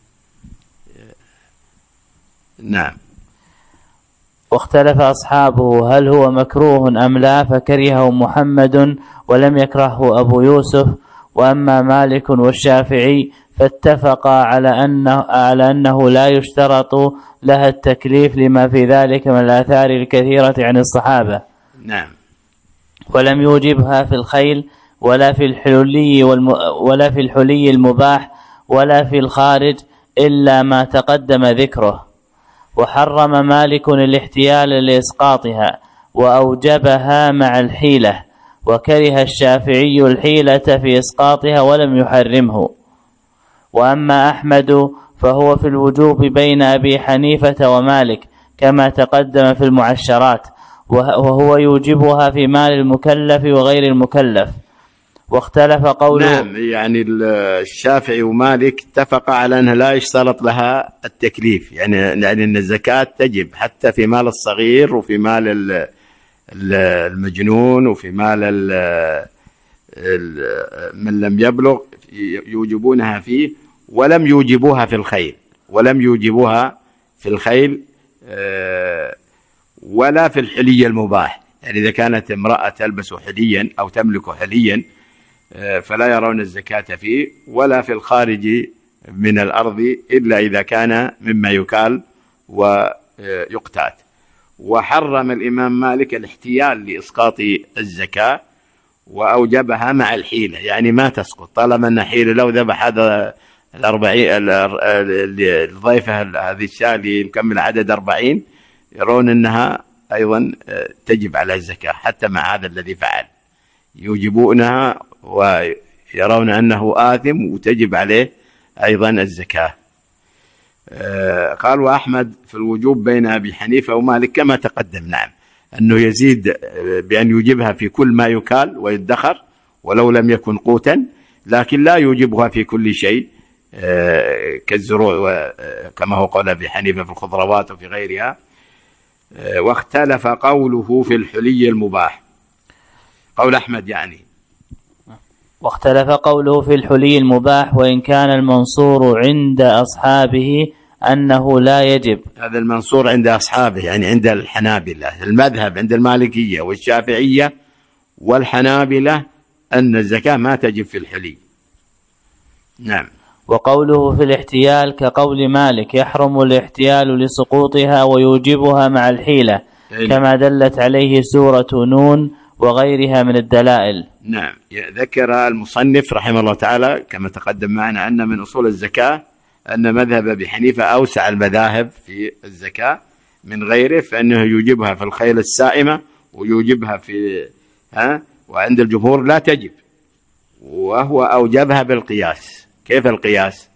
نعم. واختلف أصحابه هل هو مكروه أم لا، فكرهه محمد ولم يكرهه أبو يوسف. وأما مالك والشافعي فاتفقا على أنه, على أنه لا يشترط لها التكليف لما في ذلك من الآثار الكثيرة عن الصحابة. نعم. ولم يوجبها في الخيل ولا في الحلي والم... ولا في الحلي المباح ولا في الخارج إلا ما تقدم ذكره. وحرم مالك الاحتيال لإسقاطها وأوجبها مع الحيلة، وكره الشافعي الحيلة في إسقاطها ولم يحرمه. وأما أحمد فهو في الوجوب بين أبي حنيفة ومالك كما تقدم في المعشرات، وهو يوجبها في مال المكلف وغير المكلف. واختلف قوله. نعم. يعني الشافعي ومالك اتفق على أنها لا يشترط لها التكليف، يعني يعني أن الزكاة تجب حتى في مال الصغير وفي مال المجنون وفي مال من لم يبلغ يوجبونها فيه، ولم يوجبوها في الخيل ولم يوجبوها في الخيل ولا في الحلي المباح. يعني إذا كانت امرأة تلبس حليا أو تملك حليا فلا يرون الزكاة فيه ولا في الخارج من الأرض إلا إذا كان مما يكال ويقتات. وحرم الإمام مالك الاحتيال لإسقاط الزكاة وأوجبها مع الحيلة، يعني ما تسقط طالما أن حيلة. لو ذبح هذا الأربعين الضيفة هذه الشاة اللي مكمل عدد أربعين يرون أنها أيضا تجب على الزكاة حتى مع هذا الذي فعل، يوجبونها ويرون أنه آثم وتجب عليه أيضا الزكاة. قال وأحمد في الوجوب بين أبي حنيفة ومالك كما تقدم، نعم أنه يزيد بأن يوجبها في كل ما يكال ويدخر ولو لم يكن قوتا، لكن لا يوجبها في كل شيء كالزروع كما هو قول أبي حنيفة في الخضروات وفي غيرها. واختلف قوله في الحلي المباح، قول أحمد يعني. واختلف قوله في الحلي المباح وإن كان المنصور عند أصحابه أنه لا يجب. هذا المنصور عند أصحابه يعني عند الحنابلة، المذهب عند المالكية والشافعية والحنابلة أن الزكاة ما تجب في الحلي. نعم. وقوله في الاحتيال كقول مالك يحرم الاحتيال لسقوطها ويوجبها مع الحيلة كما دلت عليه سورة نون وغيرها من الدلائل. نعم. ذكر المصنف رحمه الله تعالى كما تقدم معنا أن من أصول الزكاة أن مذهب أبي حنيفة أوسع المذاهب في الزكاة من غيره، فإنه يوجبها في الخيل السائمة ويوجبها في ها وعند الجمهور لا تجب، وهو أوجبها بالقياس. كيف القياس؟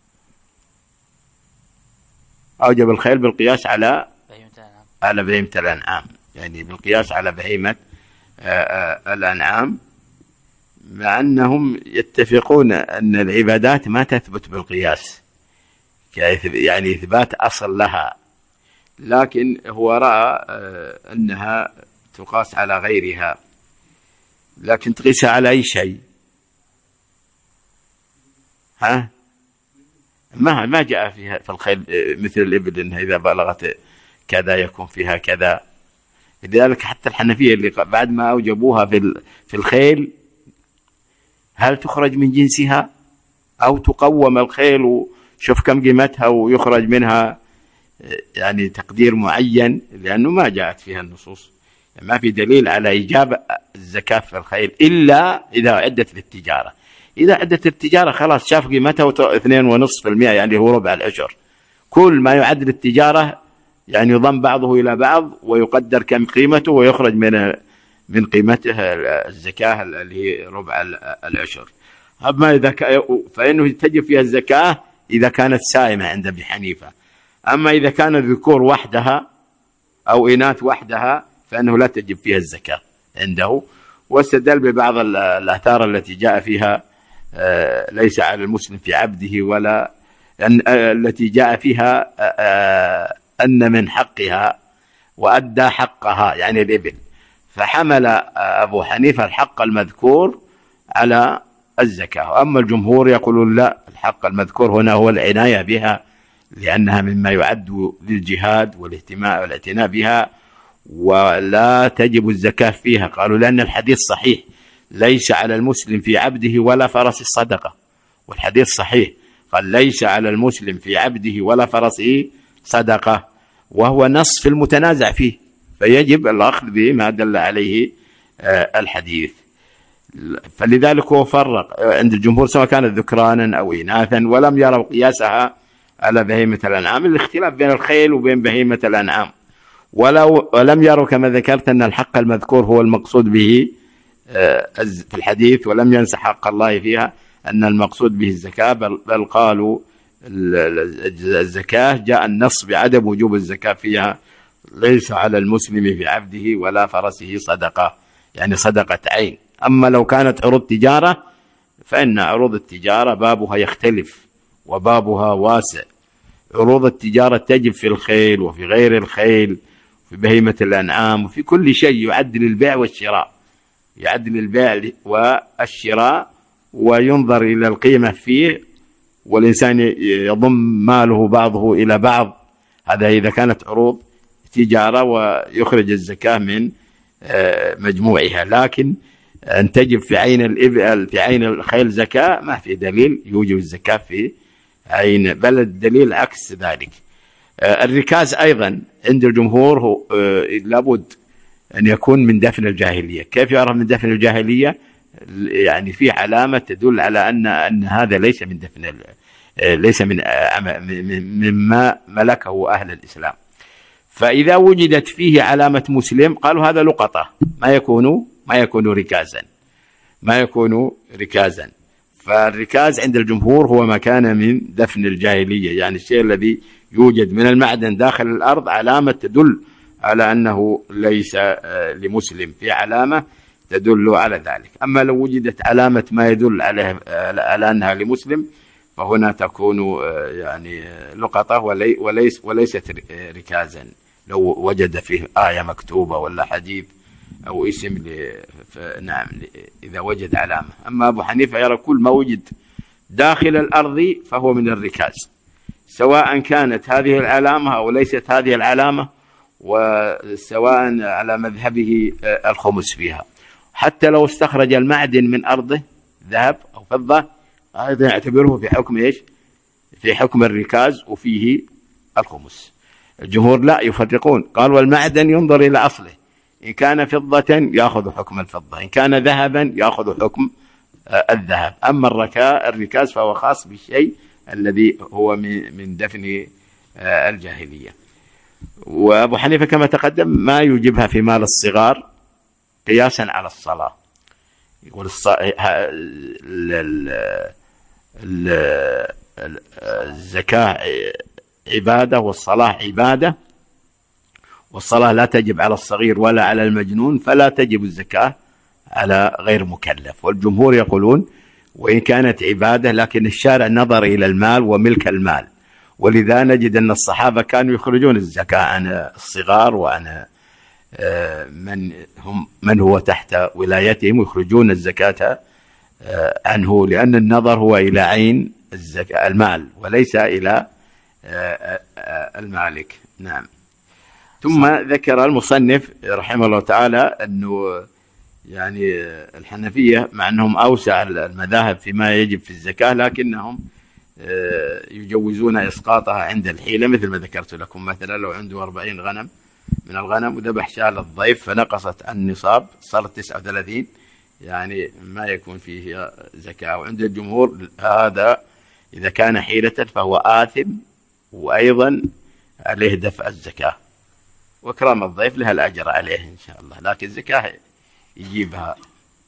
أوجب الخيل بالقياس على على بهيمة الأنعام، يعني بالقياس على بهيمة الأنعام، مع أنهم يتفقون أن العبادات ما تثبت بالقياس يعني إثبات أصل لها، لكن هو رأى أنها تقاس على غيرها، لكن تقيسها على أي شيء. ها ما ما جاء فيها في الخيل مثل الإبل إنها إذا بلغت كذا يكون فيها كذا. لذلك حتى الحنفية اللي بعد ما أوجبوها في في الخيل هل تخرج من جنسها أو تقوم الخيل وشوف كم قيمتها ويخرج منها يعني تقدير معين، لأنه ما جاءت فيها النصوص، ما في دليل على إيجاب الزكاة في الخيل إلا إذا عدت للتجارة. إذا عدت التجارة خلاص شاف قيمتها اثنين ونصف في المئة يعني هو ربع العشر. كل ما يعد للتجارة يعني يضم بعضه إلى بعض ويقدر كم قيمته ويخرج من من قيمته الزكاة اللي هي ربع العشر. أما إذا ك... فإنه تجب فيها الزكاة إذا كانت سائمة عند أبي حنيفة. أما إذا كان الذكور وحدها أو إناث وحدها فإنه لا تجب فيها الزكاة عنده. واستدل ببعض الآثار التي جاء فيها ليس على المسلم في عبده ولا التي جاء فيها أن من حقها وأدى حقها يعني الإبل، فحمل أبو حنيفة الحق المذكور على الزكاة. أما الجمهور يقولون لا، الحق المذكور هنا هو العناية بها لأنها مما يعد للجهاد والاهتمام والاعتناء بها ولا تجب الزكاة فيها. قالوا لأن الحديث صحيح ليس على المسلم في عبده ولا فرس الصدقة، والحديث صحيح قال ليس على المسلم في عبده ولا فرسه صدقة، وهو نص في المتنازع فيه، فيجب الأخذ بما دل عليه الحديث. فلذلك هو فرق عند الجمهور سواء كانت ذكرانا أو إناثا ولم يروا قياسها على بهيمة الأنعام، الاختلاف بين الخيل وبين بهيمة الأنعام. ولو ولم يروا كما ذكرت أن الحق المذكور هو المقصود به في الحديث، ولم ينس حق الله فيها أن المقصود به الزكاة، بل, بل قالوا الزكاة جاء النص بعدم وجوب الزكاة فيها، ليس على المسلم في عبده ولا فرسه صدقة، يعني صدقة عين. أما لو كانت عروض تجارة فإن عروض التجارة بابها يختلف وبابها واسع. عروض التجارة تجب في الخيل وفي غير الخيل في بهيمة الأنعام وفي كل شيء يعد للبيع والشراء، يعد للبيع والشراء وينظر إلى القيمة فيه، والإنسان يضم ماله بعضه إلى بعض، هذا إذا كانت عروض تجارة ويخرج الزكاة من مجموعها. لكن أن تجب في عين الإبل في عين الخيل زكاة، ما في دليل يوجب الزكاة في عين، بل الدليل عكس ذلك. الركاز أيضا عند الجمهور هو لابد أن يكون من دفن الجاهلية. كيف يعرف من دفن الجاهلية؟ يعني في علامة تدل على أن أن هذا ليس من دفن ليس من مما ملكه أهل الإسلام. فإذا وجدت فيه علامة مسلم قالوا هذا لقطة، ما يكون ما يكون ركازا ما يكون ركازا. فالركاز عند الجمهور هو ما كان من دفن الجاهلية، يعني الشيء الذي يوجد من المعدن داخل الأرض علامة تدل على أنه ليس لمسلم، في علامة تدل على ذلك. أما لو وجدت علامة ما يدل عليه على أنها لمسلم فهنا تكون يعني لقطة وليس وليست ركازا. لو وجد فيه آية مكتوبة ولا حديث أو اسم ل... نعم إذا وجد علامة. أما أبو حنيفة يرى كل ما وجد داخل الأرض فهو من الركاز، سواء كانت هذه العلامة أو ليست هذه العلامة، وسواء على مذهبه الخمس فيها. حتى لو استخرج المعدن من أرضه ذهب أو فضة هذا يعتبره في حكم إيش؟ في حكم الركاز وفيه الخمس. الجمهور لا يفرقون، قال والمعدن ينظر إلى أصله، إن كان فضة يأخذ حكم الفضة، إن كان ذهبا يأخذ حكم الذهب. أما الركاز فهو خاص بالشيء الذي هو من دفن الجاهلية. وأبو حنيفة كما تقدم ما يوجبها في مال الصغار قياسا على الصلاة، يقول الزكاة عبادة والصلاة عبادة، والصلاة لا تجب على الصغير ولا على المجنون، فلا تجب الزكاة على غير مكلف. والجمهور يقولون وإن كانت عبادة لكن الشارع نظر إلى المال وملك المال، ولذا نجد أن الصحابة كانوا يخرجون الزكاة عن الصغار وعن من هم من هو تحت ولايتهم، يخرجون الزكاة عنه، لأن النظر هو إلى عين الزكاة المال وليس إلى المالك. نعم. ثم ذكر المصنف رحمه الله تعالى أنه يعني الحنفية مع أنهم أوسع المذاهب فيما يجب في الزكاة لكنهم يجوزون إسقاطها عند الحيلة، مثل ما ذكرت لكم. مثلا لو عنده أربعين غنم من الغنم وذبح شاة للضيف فنقصت النصاب صارت تسعة وثلاثين، يعني ما يكون فيه زكاة. وعند الجمهور هذا إذا كان حيلة فهو آثم وأيضا عليه دفع الزكاة، وكرام الضيف لها الأجر عليه إن شاء الله، لكن الزكاة يجيبها.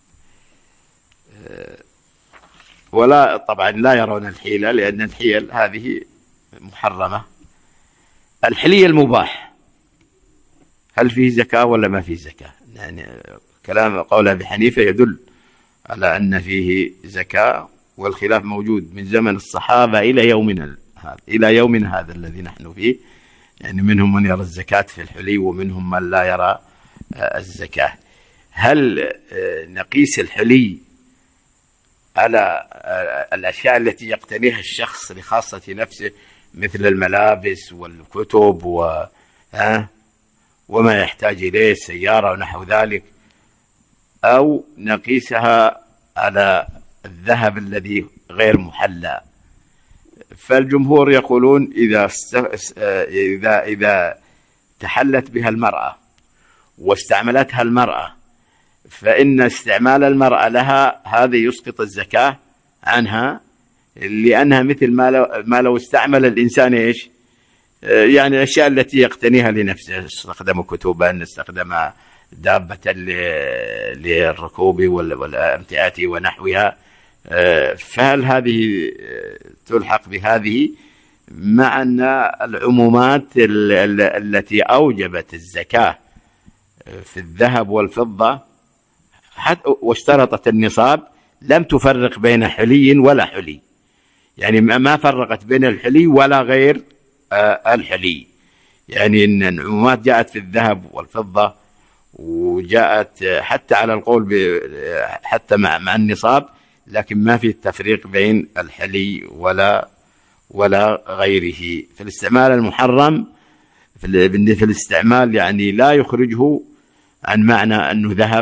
ولا طبعا لا يرون الحيلة لأن الحيل هذه محرمة. الحلي المباح هل فيه زكاة ولا ما فيه زكاة؟ يعني كلام قول أبي حنيفة يدل على أن فيه زكاة، والخلاف موجود من زمن الصحابة إلى يومنا هذا إلى يومنا هذا الذي نحن فيه، يعني منهم من يرى الزكاة في الحلي ومنهم من لا يرى الزكاة. هل نقيس الحلي على الأشياء التي يقتنيها الشخص لخاصة نفسه مثل الملابس والكتب و وما يحتاج إليه السيارة ونحو ذلك، أو نقيسها على الذهب الذي غير محلى؟ فالجمهور يقولون إذا است... إذا إذا تحلت بها المرأة واستعملتها المرأة فإن استعمال المرأة لها هذا يسقط الزكاة عنها، لأنها مثل ما لو, ما لو استعمل الإنسان إيش؟ يعني الأشياء التي يقتنيها لنفسه، استخدم كتبا، استخدم دابة للركوب والأمتعة ونحوها، فهل هذه تلحق بهذه؟ مع أن العمومات التي أوجبت الزكاة في الذهب والفضة واشترطت النصاب لم تفرق بين حلي ولا حلي، يعني ما فرقت بين الحلي ولا غير الحلي، يعني إن العمومات جاءت في الذهب والفضة وجاءت حتى على القول حتى مع مع النصاب، لكن ما في التفريق بين الحلي ولا ولا غيره. في الاستعمال المحرم في الاستعمال يعني لا يخرجه عن معنى أنه ذهب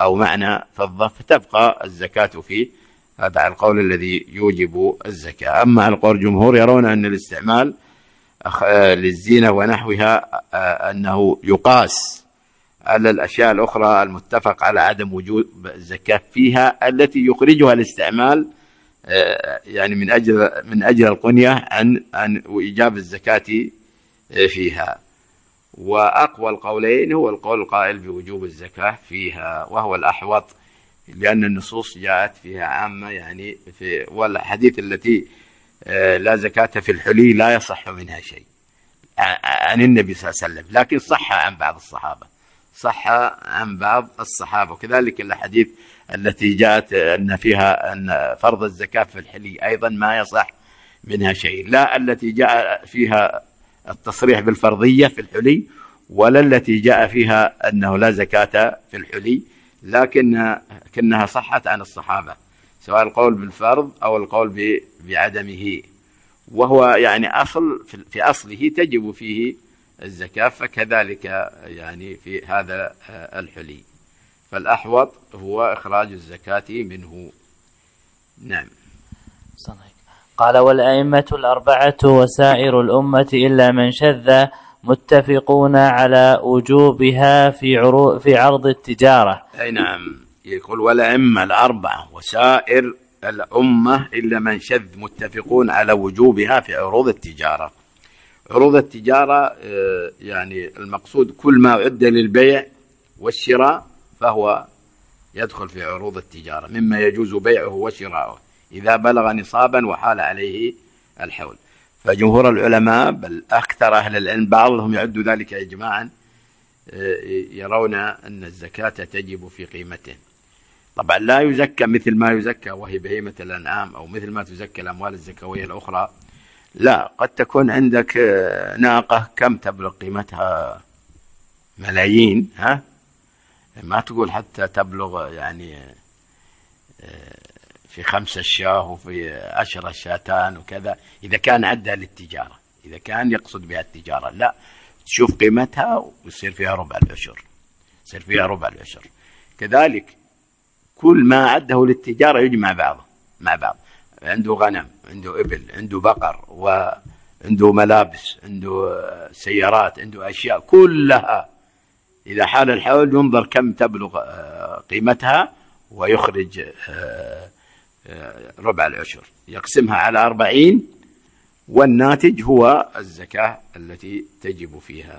أو معنى فضة فتبقى الزكاة فيه. هذا على القول الذي يوجب الزكاة. أما على القول الجمهور يرون أن الاستعمال للزينة ونحوها أنه يقاس على الأشياء الأخرى المتفق على عدم وجود الزكاة فيها التي يخرجها الاستعمال يعني من أجل من أجل القنية عن عن إيجاب الزكاة فيها. وأقوى القولين هو القول القائل بوجوب الزكاة فيها وهو الأحوط، لأن النصوص جاءت فيها عامة يعني في والحديث التي لا زكاة في الحلي لا يصح منها شيء عن النبي صلى الله عليه وسلم، لكن صح عن بعض الصحابة صح عن بعض الصحابة وكذلك الحديث التي جاءت أن فيها أن فرض الزكاة في الحلي أيضا ما يصح منها شيء، لا التي جاء فيها التصريح بالفرضية في الحلي ولا التي جاء فيها أنه لا زكاة في الحلي، لكن كأنها صحت عن الصحابة سواء القول بالفرض أو القول بعدمه، وهو يعني أصل في أصله تجب فيه الزكاة، فكذلك يعني في هذا الحلي فالأحوط هو إخراج الزكاة منه. نعم. قال والأئمة الأربعة وسائر الأمة إلا من شذ متفقون على وجوبها في عروض في عرض التجارة. أي نعم، يقول والأئمة الأربعة وسائر الأمة إلا من شذ متفقون على وجوبها في عروض التجارة. عروض التجارة يعني المقصود كل ما عد للبيع والشراء فهو يدخل في عروض التجارة مما يجوز بيعه وشراؤه إذا بلغ نصابا وحال عليه الحول. فجمهور العلماء بل أكثر أهل العلم بعضهم يعد ذلك إجماعا يرون أن الزكاة تجب في قيمته. طبعا لا يزكى مثل ما يزكى وهي بهيمة الأنعام أو مثل ما تزكى الأموال الزكوية الأخرى، لا، قد تكون عندك ناقة كم تبلغ قيمتها ملايين، ها ما تقول حتى تبلغ يعني في خمسة شاه وفي عشرة شاتان وكذا إذا كان عدها للتجارة، إذا كان يقصد بها التجارة لا، تشوف قيمتها ويصير فيها ربع العشر، يصير فيها ربع العشر. كذلك كل ما عده للتجارة يجمع بعضه مع بعض، عنده غنم، عنده إبل، عنده بقر، وعنده ملابس، عنده سيارات، عنده أشياء كلها إذا حال الحول ينظر كم تبلغ قيمتها ويخرج ربع العشر يقسمها على أربعين والناتج هو الزكاة التي تجب فيها.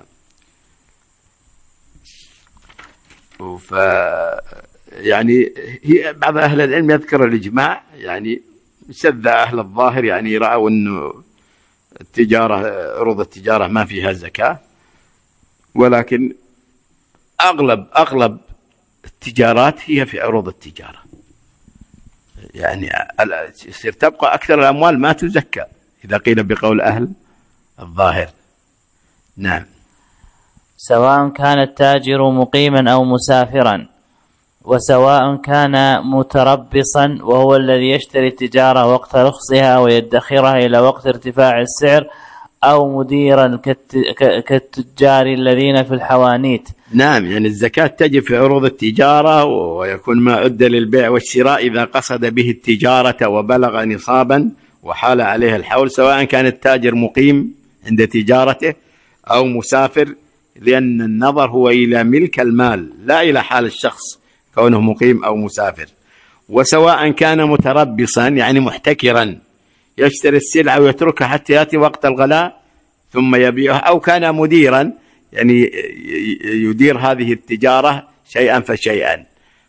ف يعني هي بعض أهل العلم يذكر الإجماع، يعني شذ أهل الظاهر يعني رأوا أنه التجارة عروض التجارة ما فيها زكاة، ولكن أغلب أغلب التجارات هي في عروض التجارة، يعني يصير تبقى أكثر الأموال ما تزكى إذا قيل بقول أهل الظاهر. نعم. سواء كان التاجر مقيما أو مسافرا، وسواء كان متربصا وهو الذي يشتري التجارة وقت رخصها ويدخرها إلى وقت ارتفاع السعر، أو مديرا كالتجار الذين في الحوانيت. نعم، يعني الزكاة تجب في عروض التجارة ويكون ما عد للبيع والشراء إذا قصد به التجارة وبلغ نصابا وحال عليه الحول، سواء كان التاجر مقيم عند تجارته أو مسافر، لأن النظر هو إلى ملك المال لا إلى حال الشخص كونه مقيم أو مسافر. وسواء كان متربصا يعني محتكرا يشتري السلعة ويتركها حتى يأتي وقت الغلاء ثم يبيعها، أو كان مديرا يعني يدير هذه التجارة شيئا فشيئا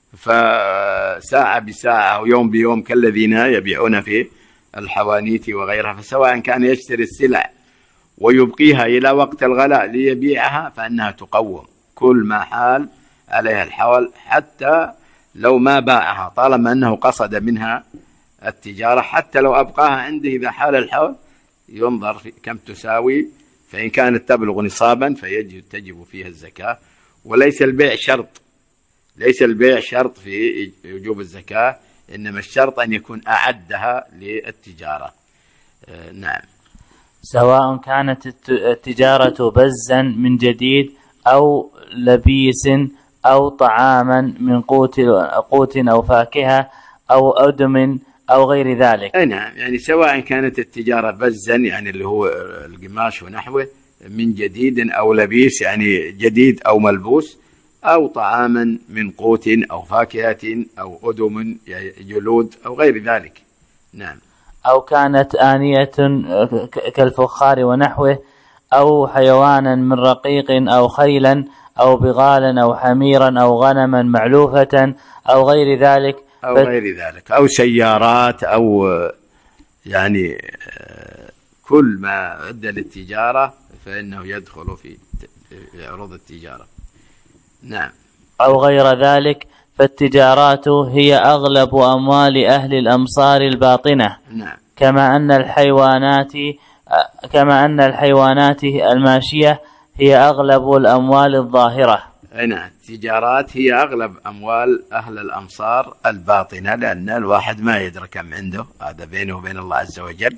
فساعة بساعة ويوم بيوم كالذين يبيعون في الحوانيت وغيرها. فسواء كان يشتري السلع ويبقيها إلى وقت الغلاء ليبيعها فإنها تقوم كل ما حال عليها الحول، حتى لو ما باعها طالما أنه قصد منها التجارة، حتى لو أبقاها عنده إذا حال الحول ينظر في كم تساوي، فإن كانت تبلغ نصابا فيجب تجب فيها الزكاة. وليس البيع شرط، ليس البيع شرط في وجوب الزكاة، إنما الشرط أن يكون أعدها للتجارة. آه نعم. سواء كانت التجارة بزا من جديد أو لبيس أو طعاما من قوت, قوت أو فاكهة أو أدم أو غير ذلك. نعم، يعني سواء كانت التجارة بزا يعني اللي هو القماش ونحوه من جديد أو لبيس يعني جديد أو ملبوس، أو طعاما من قوت أو فاكهة أو أدم جلود أو غير ذلك. نعم. أو كانت آنية كالفخار ونحوه، أو حيوانا من رقيق أو خيلا أو بغالا أو حميرا أو غنما معلوفة أو غير ذلك أو غير ذلك أو سيارات أو يعني كل ما أدى للتجارة فإنه يدخل في عروض التجارة. نعم. أو غير ذلك، فالتجارات هي أغلب أموال أهل الأمصار الباطنة. نعم. كما أن الحيوانات كما أن الحيوانات الماشية هي أغلب الأموال الظاهرة. نعم، التجارات هي أغلب أموال أهل الأمصار الباطنة، لأن الواحد ما يدري كم عنده، هذا بينه وبين الله عز وجل،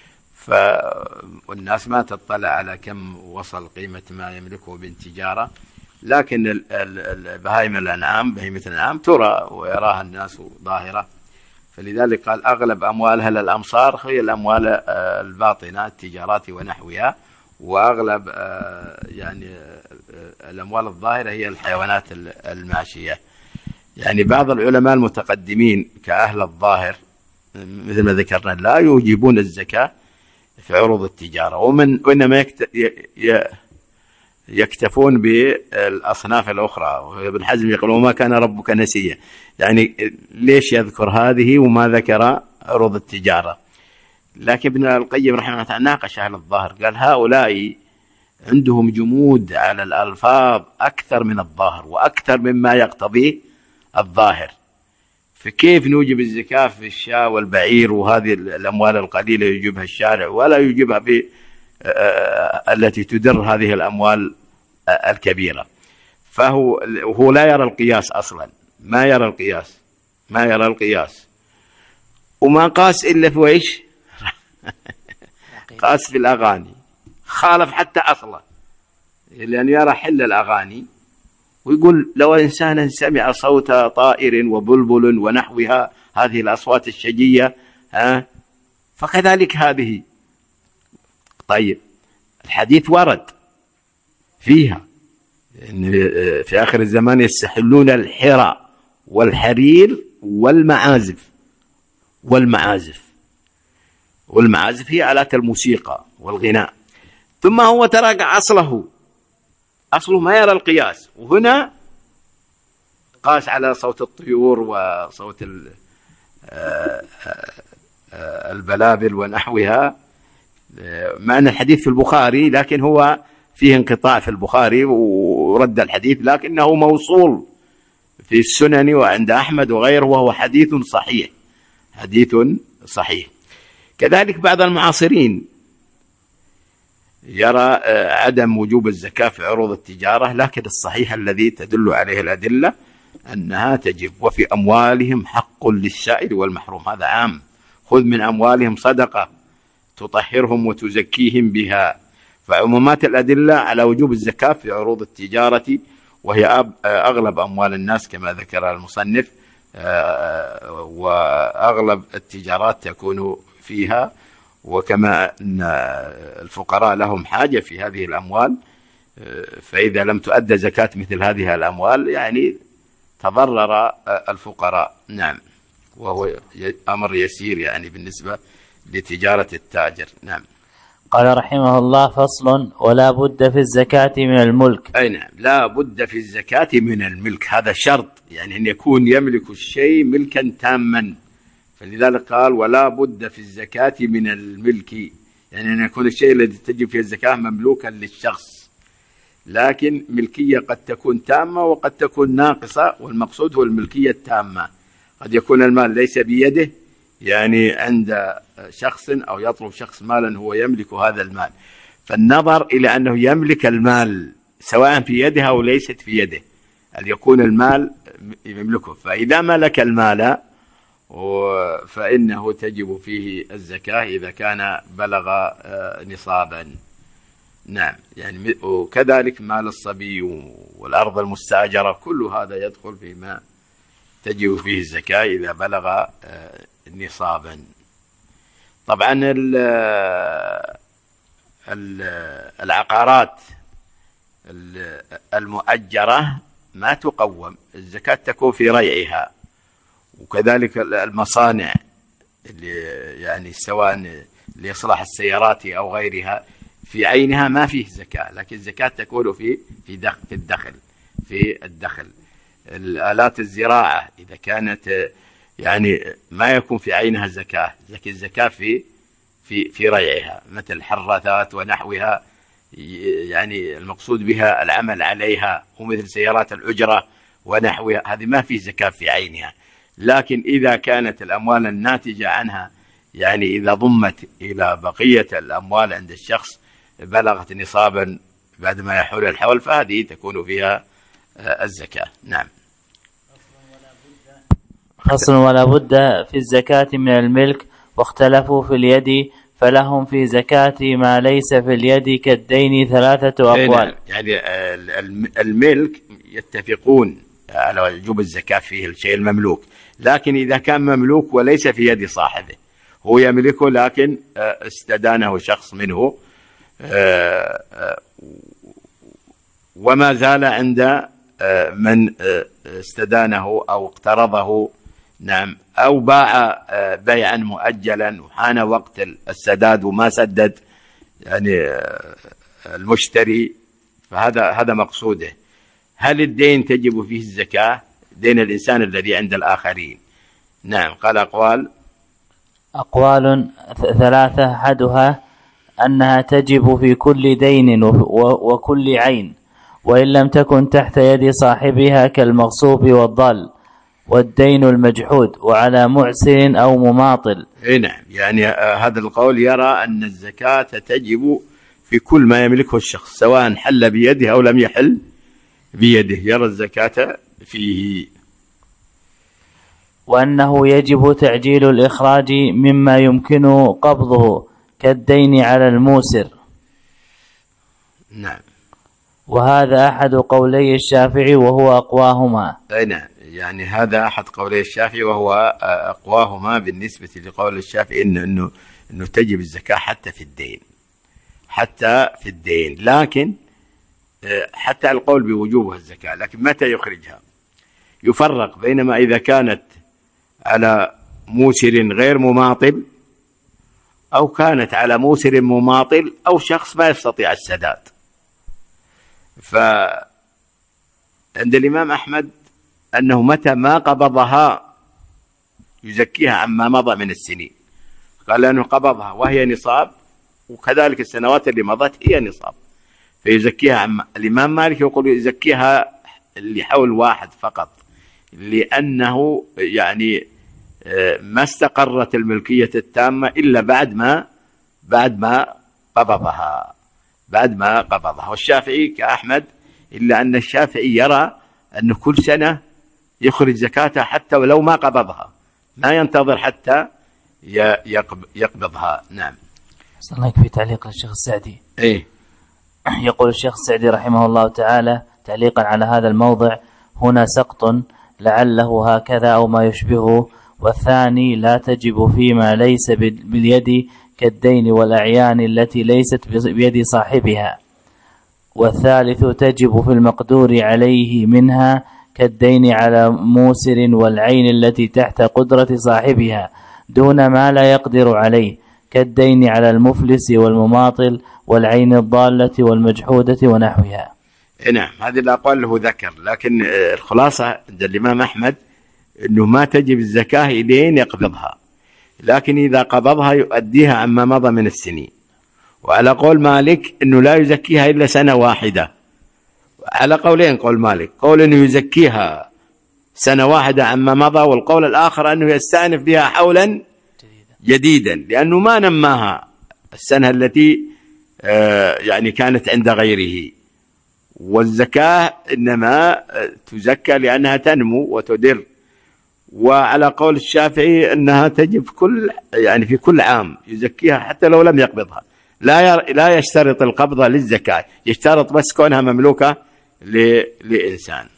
فالناس ما تطلع على كم وصل قيمة ما يملكه بالتجارة. لكن البهائم الأنعام بهيمة الأنعام ترى ويراها الناس ظاهرة، فلذلك قال أغلب أموال أهل الأمصار هي الأموال الباطنة التجارات ونحوها، وأغلب يعني الأموال الظاهرة هي الحيوانات الماشية. يعني بعض العلماء المتقدمين كأهل الظاهر مثل ما ذكرنا لا يوجبون الزكاة في عروض التجارة، ومن وإنما يكتفون بالأصناف الأخرى. وابن حزم يقول وما كان ربك نسيا، يعني ليش يذكر هذه وما ذكر عروض التجارة؟ لكن ابن القيم رحمه الله تعالى ناقش أهل الظاهر، قال هؤلاء عندهم جمود على الألفاظ أكثر من الظاهر وأكثر مما يقتضيه الظاهر، فكيف نوجب الزكاة في الشاة والبعير وهذه الأموال القليلة يجيبها الشارع ولا يجيبها في التي تدر هذه الأموال الكبيرة؟ فهو هو لا يرى القياس أصلا، ما يرى القياس ما يرى القياس وما قاس إلا في ويش قاس في الأغاني، خالف حتى أصلا، لأن يرى حل الأغاني ويقول لو إنسانا سمع صوت طائر وبلبل ونحوها هذه الأصوات الشجية ها فكذلك هذه. طيب الحديث ورد فيها إن في آخر الزمان يستحلون الحرى والحرير والمعازف والمعازف والمعازف هي آلات الموسيقى والغناء. ثم هو تراجع أصله أصله ما يرى القياس، وهنا قاس على صوت الطيور وصوت البلابل ونحوها، مع أن الحديث في البخاري لكن هو فيه انقطاع في البخاري ورد الحديث، لكنه موصول في السنن وعند أحمد وغيره وهو حديث صحيح حديث صحيح. كذلك بعض المعاصرين يرى عدم وجوب الزكاة في عروض التجارة، لكن الصحيح الذي تدل عليه الأدلة أنها تجب. وفي أموالهم حق للسائل والمحروم، هذا عام، خذ من أموالهم صدقة تطهرهم وتزكيهم بها. فعمومات الأدلة على وجوب الزكاة في عروض التجارة، وهي أغلب أموال الناس كما ذكر المصنف، وأغلب التجارات تكون فيها، وكما أن الفقراء لهم حاجة في هذه الأموال، فإذا لم تؤدى زكاة مثل هذه الأموال يعني تضرر الفقراء. نعم، وهو أمر يسير يعني بالنسبة لتجارة التاجر. نعم. قال رحمه الله فصل ولا بد في الزكاة من الملك. أي نعم، لا بد في الزكاة من الملك، هذا شرط، يعني أن يكون يملك الشيء ملكا تاما، فلذلك قال ولا بد في الزكاة من الملك، يعني أن يكون الشيء الذي تجب فيه الزكاة مملوكا للشخص، لكن ملكية قد تكون تامة وقد تكون ناقصة، والمقصود هو الملكية التامة. قد يكون المال ليس بيده، يعني عند شخص أو يطلب شخص مالا هو يملك هذا المال، فالنظر إلى أنه يملك المال سواء في يده أو ليست في يده، أن يكون المال يملكه. فإذا ملك المال فإنه تجب فيه الزكاة إذا كان بلغ نصابا. نعم، يعني وكذلك مال الصبي والأرض المستأجرة، كل هذا يدخل فيما تجب فيه الزكاة إذا بلغ نصابا. طبعا العقارات المؤجرة ما تقوم، الزكاة تكون في ريعها، وكذلك المصانع اللي يعني سواء لإصلاح السيارات أو غيرها في عينها ما فيه زكاة، لكن الزكاة تكون في في دخل في الدخل في الدخل. الآلات الزراعة إذا كانت يعني ما يكون في عينها زكاة، لكن الزكاة في في في ريعها، مثل الحراثات ونحوها، يعني المقصود بها العمل عليها، ومثل سيارات الأجرة ونحوها، هذه ما في زكاة في عينها. لكن إذا كانت الأموال الناتجة عنها يعني إذا ضمت إلى بقية الأموال عند الشخص بلغت نصابا بعد ما يحول الحول، فهذه تكون فيها الزكاة. نعم. فصل: ولا بد في الزكاة من الملك، واختلفوا في اليد، فلهم في زكاة ما ليس في اليد كالدين ثلاثة أقوال. يعني الملك يتفقون على وجوب الزكاة فيه الشيء المملوك، لكن إذا كان مملوك وليس في يد صاحبه، هو يملكه لكن استدانه شخص منه وما زال عند من استدانه أو اقترضه، نعم، أو باع بيعا مؤجلا وحان وقت السداد وما سدد يعني المشتري، فهذا هذا مقصوده. هل الدين تجب فيه الزكاة؟ دين الإنسان الذي عند الآخرين. نعم. قال أقوال أقوال ثلاثة، أحدها أنها تجب في كل دين وكل عين، وإن لم تكن تحت يد صاحبها كالمغصوب والضال والدين المجحود، وعلى معسر أو مماطل. نعم، يعني هذا القول يرى أن الزكاة تجب في كل ما يملكه الشخص سواء حل بيده أو لم يحل بيده، يرى الزكاة فيه. وأنه يجب تعجيل الإخراج مما يمكن قبضه كالدين على الموسر. نعم. وهذا أحد قولي الشافعي وهو أقواهما. نعم، يعني هذا أحد قولي الشافعي وهو أقواهما بالنسبة لقول الشافعي إنه إنه إنه تجب الزكاة حتى في الدين، حتى في الدين، لكن حتى القول بوجوبها الزكاة، لكن متى يخرجها؟ يفرق بينما إذا كانت على موسر غير مماطل، أو كانت على موسر مماطل، أو شخص ما يستطيع السداد. فعند الإمام أحمد أنه متى ما قبضها يزكيها عما مضى من السنين، قال أنه قبضها وهي نصاب، وكذلك السنوات اللي مضت هي نصاب، فيزكيها عما. الإمام مالك يقول يزكيها لحول واحد فقط، لأنه يعني ما استقرت الملكية التامة إلا بعد ما بعد ما قبضها بعد ما قبضها والشافعي كأحمد، إلا أن الشافعي يرى أن كل سنة يخرج زكاتها حتى ولو ما قبضها، ما ينتظر حتى يقبضها. نعم. صلى في تعليق للشيخ السعدي. إيه؟ يقول الشيخ السعدي رحمه الله تعالى تعليقا على هذا الموضع: هنا سقط لعله هكذا أو ما يشبهه. والثاني: لا تجب فيما ليس باليد كالدين والأعيان التي ليست بيد صاحبها. والثالث: تجب في المقدور عليه منها كالدين على موسر والعين التي تحت قدرة صاحبها دون ما لا يقدر عليه كالدين على المفلس والمماطل والعين الضالة والمجحودة ونحوها. نعم، هذه الأقوال له ذكر، لكن الخلاصة عند الإمام أحمد أنه ما تجب الزكاة إلين يقبضها، لكن إذا قبضها يؤديها عما مضى من السنين. وعلى قول مالك أنه لا يزكيها إلا سنة واحدة، على قولين قول مالك، قول أنه يزكيها سنة واحدة عما مضى، والقول الآخر أنه يستأنف بها حولا جديدا لأنه ما نماها السنة التي يعني كانت عند غيره. والزكاة إنما تزكى لأنها تنمو وتدر. وعلى قول الشافعي أنها تجب كل يعني في كل عام يزكيها حتى لو لم يقبضها، لا لا يشترط القبضة للزكاة، يشترط بس كونها مملوكة لإنسان.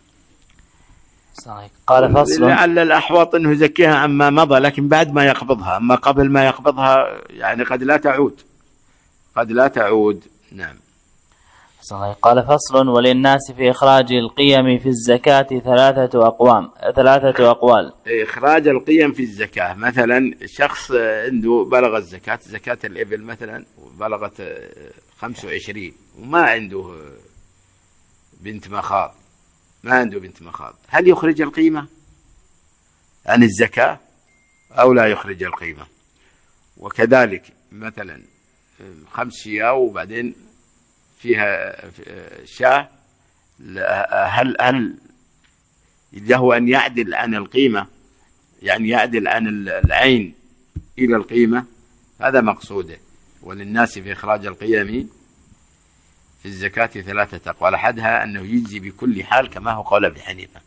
قال فصل: لعل الأحوط أنه يزكيها عما مضى، لكن بعد ما يقبضها، أما قبل ما يقبضها يعني قد لا تعود قد لا تعود نعم. قال فصل: وللناس في إخراج القيم في الزكاة ثلاثة أقوام ثلاثة أقوال. إخراج القيم في الزكاة، مثلا شخص عنده بلغ الزكاة زكاة الإبل مثلا بلغت خمسة وعشرين وما عنده بنت مخاض ما عنده بنت مخاض، هل يخرج القيمة عن الزكاة أو لا يخرج القيمة؟ وكذلك مثلا خمس شياه وبعدين فيها شاه، هل هل له أن يعدل عن القيمة، يعني يعدل عن العين إلى القيمة؟ هذا مقصوده. وللناس في إخراج القيم في الزكاة ثلاثة أقوال، أحدها أنه يجزي بكل حال كما هو قول أبي حنيفة.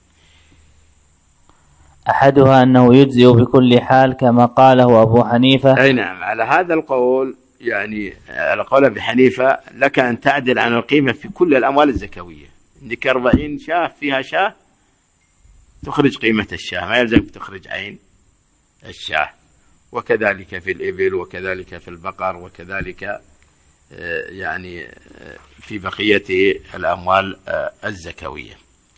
أحدها أنه يجزي بكل حال كما قاله أبو حنيفة. أي نعم، على هذا القول يعني على قول أبي حنيفة لك أن تعدل عن القيمة في كل الأموال الزكوية. عندك أربعين شاه فيها شاه تخرج قيمة الشاه، ما يلزم تخرج عين الشاه. وكذلك في الإبل وكذلك في البقر وكذلك يعني في بقية الأموال الزكوية.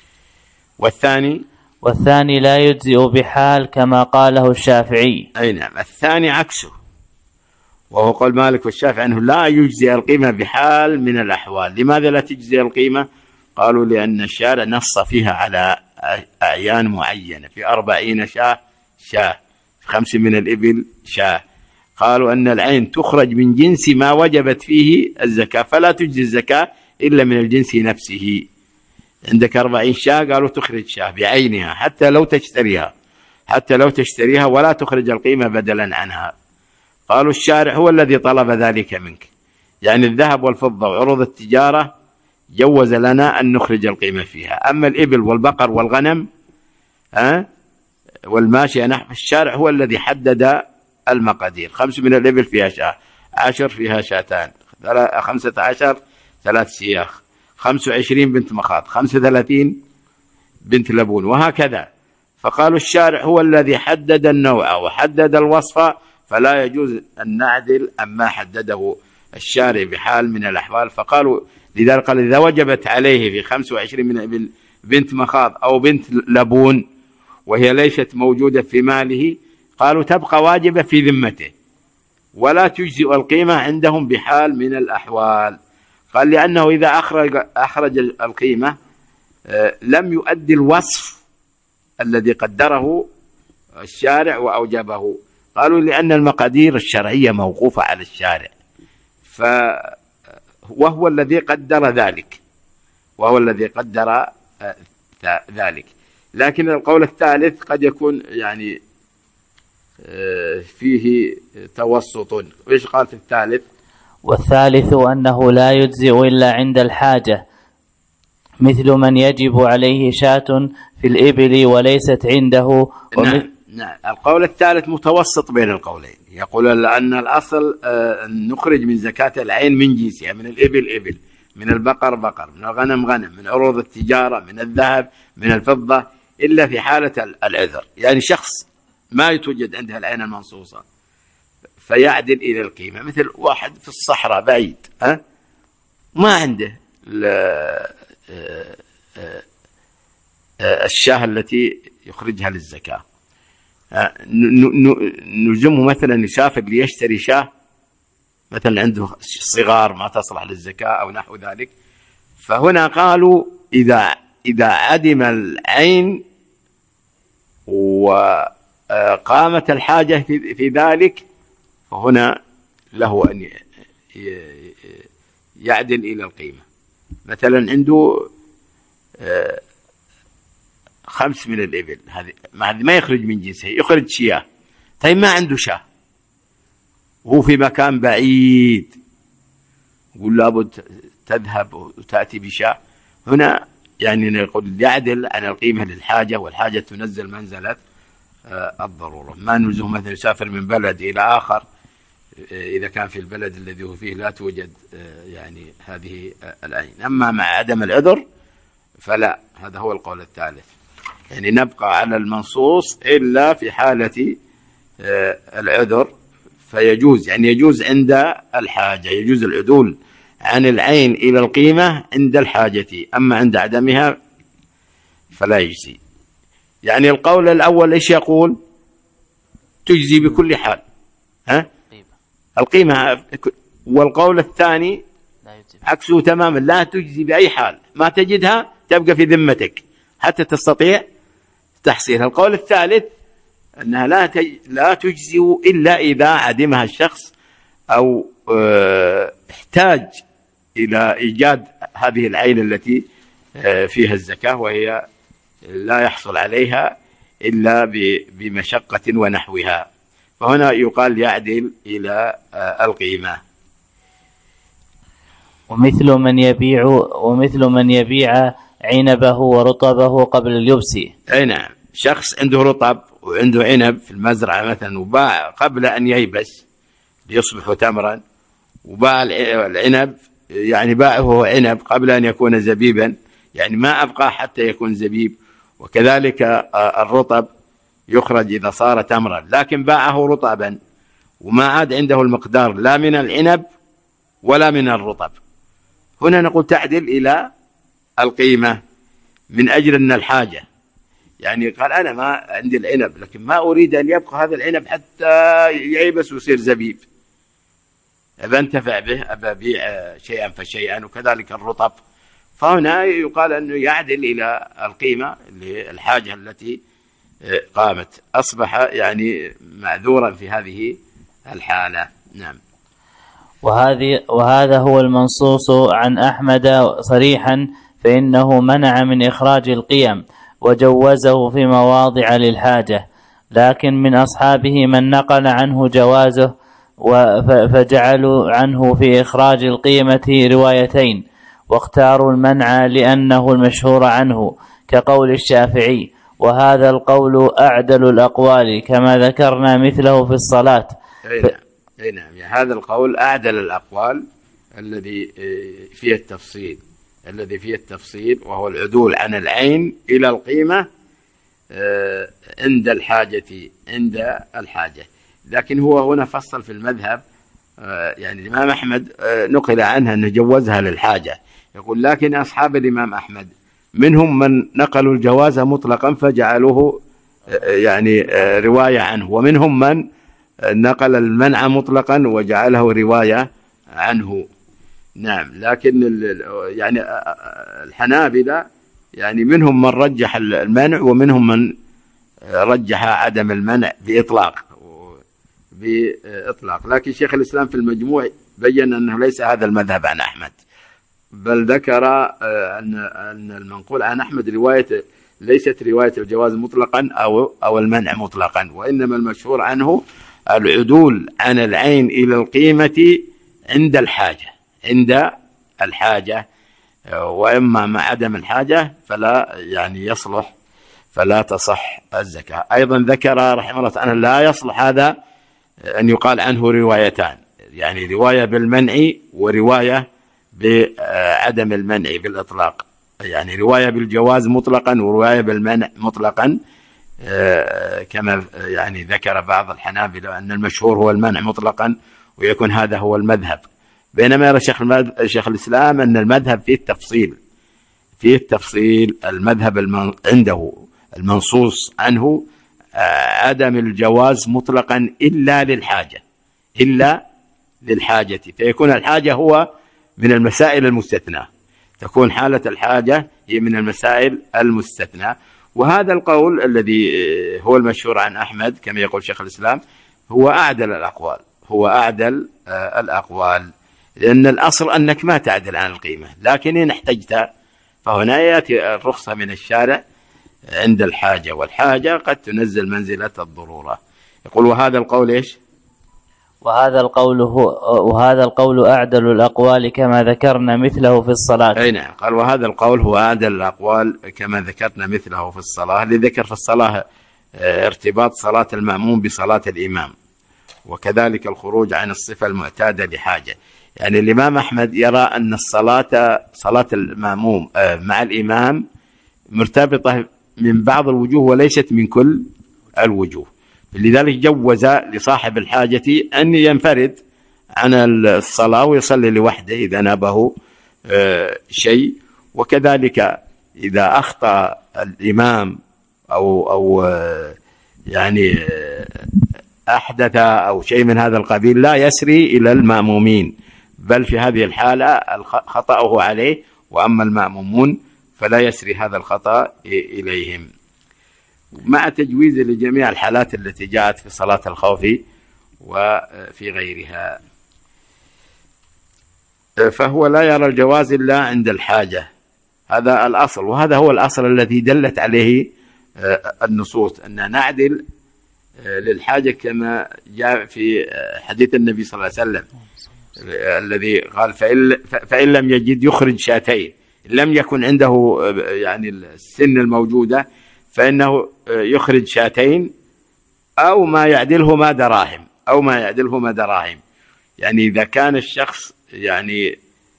والثاني والثاني لا يجزئ بحال كما قاله الشافعي. أي نعم، الثاني عكسه، وهو قول مالك والشافعي أنه لا يجزئ القيمة بحال من الأحوال. لماذا لا تجزئ القيمة؟ قالوا لأن الشارع نص فيها على أعيان معينة، في أربعين شاه شاه، في خمس من الإبل شاه. قالوا أن العين تخرج من جنس ما وجبت فيه الزكاة، فلا تجزي الزكاة إلا من الجنس نفسه. عندك أربعين شاه قالوا تخرج شاه بعينها حتى لو تشتريها حتى لو تشتريها ولا تخرج القيمة بدلا عنها. قالوا الشارع هو الذي طلب ذلك منك، يعني الذهب والفضة وعروض التجارة جوز لنا أن نخرج القيمة فيها. أما الإبل والبقر والغنم ها والماشية نحو الشارع هو الذي حدد المقادير. خمس من الإبل فيها شاه، عشر فيها شاتان، خمسة عشر ثلاث شياخ، خمس وعشرين بنت مخاض، خمسة ثلاثين بنت لبون، وهكذا. فقالوا الشارع هو الذي حدد النوع وحدد الوصف، فلا يجوز أن نعدل أما حدده الشارع بحال من الأحوال. فقالوا لذلك قال إذا وجبت عليه في خمس وعشرين من الإبل بنت مخاض أو بنت لبون وهي ليست موجودة في ماله، قالوا تبقى واجبة في ذمته ولا تجزئ القيمة عندهم بحال من الأحوال. قال لأنه إذا أخرج, أخرج القيمة لم يؤدي الوصف الذي قدره الشارع وأوجبه. قالوا لأن المقادير الشرعية موقوفة على الشارع، ف وهو الذي قدر ذلك وهو الذي قدر ذلك. لكن القول الثالث قد يكون يعني فيه توسط. وإيش قال في الثالث؟ والثالث أنه لا يجزئ إلا عند الحاجة، مثل من يجب عليه شاة في الإبل وليست عنده. نعم نعم، القول الثالث متوسط بين القولين، يقول أن الأصل أن نخرج من زكاة العين من جنسها، من الإبل إبل، من البقر بقر، من الغنم غنم، من عروض التجارة، من الذهب، من الفضة، إلا في حالة العذر، يعني شخص ما يتوجد عندها العين المنصوصة فيعدل إلى القيمة، مثل واحد في الصحراء بعيد ها ما عنده الشاه التي يخرجها للزكاة، نلزمه مثلا يسافر ليشتري شاه مثلا عنده صغار ما تصلح للزكاة أو نحو ذلك. فهنا قالوا إذا إذا عدم العين وقامت الحاجة في ذلك فهنا له أن يعدل إلى القيمة. مثلا عنده خمس من الإبل، هذه ما يخرج من جنسه، يخرج شياه. طيب ما عنده شاه وهو في مكان بعيد، يقول لابد تذهب وتأتي بشاه. هنا يعني نقول يعدل عن القيمة للحاجة، والحاجة تنزل منزلة الضرورة. ما نلزم مثلا يسافر من بلد إلى آخر إذا كان في البلد الذي هو فيه لا توجد يعني هذه العين. أما مع عدم العذر فلا، هذا هو القول الثالث، يعني نبقى على المنصوص إلا في حالة العذر فيجوز، يعني يجوز عند الحاجة، يجوز العدول عن العين إلى القيمة عند الحاجة، أما عند عدمها فلا يجزي. يعني القول الأول إيش يقول؟ تجزي بكل حال، ها؟ القيمة. والقول الثاني عكسه تماما، لا تجزي بأي حال، ما تجدها تبقى في ذمتك حتى تستطيع تحصيلها. القول الثالث أنها لا لا تجزي إلا إذا عدمها الشخص أو اه احتاج إلى إيجاد هذه العين التي اه فيها الزكاة، وهي لا يحصل عليها إلا بمشقة ونحوها، فهنا يقال يعدل إلى اه القيمة. ومثل من يبيع ومثل من يبيع عنبه ورطبه قبل اليبس. أي نعم، شخص عنده رطب وعنده عنب في المزرعة مثلا وباع قبل أن ييبس ليصبح تمرا، وباع العنب يعني باعه عنب قبل أن يكون زبيبا، يعني ما أبقى حتى يكون زبيب. وكذلك الرطب يخرج إذا صار تمرا، لكن باعه رطبا وما عاد عنده المقدار لا من العنب ولا من الرطب، هنا نقول تعدل إلى القيمة من أجل أن الحاجة، يعني قال أنا ما عندي العنب لكن ما أريد أن يبقى هذا العنب حتى ييبس ويصير زبيب، أبى أنتفع به، أبى أبيع شيئا فشيئا، وكذلك الرطب. فهنا يقال أنه يعدل إلى القيمة للحاجة التي قامت، أصبح يعني معذورا في هذه الحالة. نعم. وهذه وهذا هو المنصوص عن أحمد صريحا، فإنه منع من إخراج القيم وجوزه في مواضع للحاجة، لكن من أصحابه من نقل عنه جوازه فجعلوا عنه في إخراج القيمة روايتين، واختاروا المنع لأنه المشهور عنه كقول الشافعي، وهذا القول أعدل الأقوال كما ذكرنا مثله في الصلاة. أي نعم. أي نعم، هذا القول أعدل الأقوال الذي فيه التفصيل الذي فيه التفصيل وهو العدول عن العين إلى القيمة عند الحاجة عند الحاجة. لكن هو هنا فصل في المذهب، يعني الإمام أحمد نقل عنها أنه جوزها للحاجة، يقول لكن أصحاب الإمام أحمد منهم من نقلوا الجواز مطلقا فجعلوه يعني رواية عنه، ومنهم من نقل المنع مطلقا وجعله رواية عنه. نعم، لكن يعني الحنابلة يعني منهم من رجح المنع ومنهم من رجح عدم المنع بإطلاق بإطلاق لكن شيخ الإسلام في المجموع بيّن أنه ليس هذا المذهب عن أحمد، بل ذكر أن أن المنقول عن أحمد رواية ليست رواية الجواز مطلقا أو أو المنع مطلقا، وإنما المشهور عنه العدول عن العين إلى القيمة عند الحاجة عند الحاجة، وإما مع عدم الحاجة فلا يعني يصلح فلا تصح الزكاة. أيضا ذكر رحمه الله تعالى لا يصلح هذا أن يقال عنه روايتان، يعني رواية بالمنع ورواية بعدم المنع بالإطلاق، يعني رواية بالجواز مطلقا ورواية بالمنع مطلقا، كما يعني ذكر بعض الحنابلة أن المشهور هو المنع مطلقا ويكون هذا هو المذهب، بينما يرى شيخ, شيخ الإسلام أن المذهب فيه التفصيل فيه التفصيل المذهب المن... عنده المنصوص عنه عدم الجواز مطلقا إلا للحاجة إلا للحاجة، فيكون الحاجة هو من المسائل المستثنى، تكون حالة الحاجة هي من المسائل المستثنى. وهذا القول الذي هو المشهور عن أحمد كما يقول شيخ الإسلام هو أعدل الأقوال هو أعدل الأقوال لأن الأصل أنك ما تعدل عن القيمة، لكن إن احتجت فهنا يأتي الرخصة من الشارع عند الحاجة، والحاجة قد تنزل منزلة الضرورة. يقول وهذا القول إيش؟ وهذا القول هو وهذا القول أعدل الأقوال كما ذكرنا مثله في الصلاة. أي نعم، قال وهذا القول هو أعدل الأقوال كما ذكرنا مثله في الصلاة، لذكر في الصلاة ارتباط صلاة المأموم بصلاة الإمام، وكذلك الخروج عن الصفة المعتادة لحاجة. يعني الإمام أحمد يرى أن الصلاة صلاة المأموم مع الإمام مرتبطة من بعض الوجوه وليست من كل الوجوه، لذلك جوز لصاحب الحاجة أن ينفرد عن الصلاة ويصلي لوحده إذا نابه شيء. وكذلك إذا أخطأ الإمام أو أو يعني أحدث أو شيء من هذا القبيل لا يسري إلى المأمومين، بل في هذه الحالة خطأه عليه، وأما المأمومون فلا يسري هذا الخطأ إليهم، مع تجويز لجميع الحالات التي جاءت في صلاة الخوف وفي غيرها. فهو لا يرى الجواز إلا عند الحاجة، هذا الأصل، وهذا هو الأصل الذي دلت عليه النصوص، أن نعدل للحاجة كما جاء في حديث النبي صلى الله عليه وسلم الذي قال فإن لم يجد يخرج شاتين، لم يكن عنده يعني السن الموجودة فإنه يخرج شاتين أو ما يعدلهما دراهم أو ما يعدلهما دراهم. يعني إذا كان الشخص يعني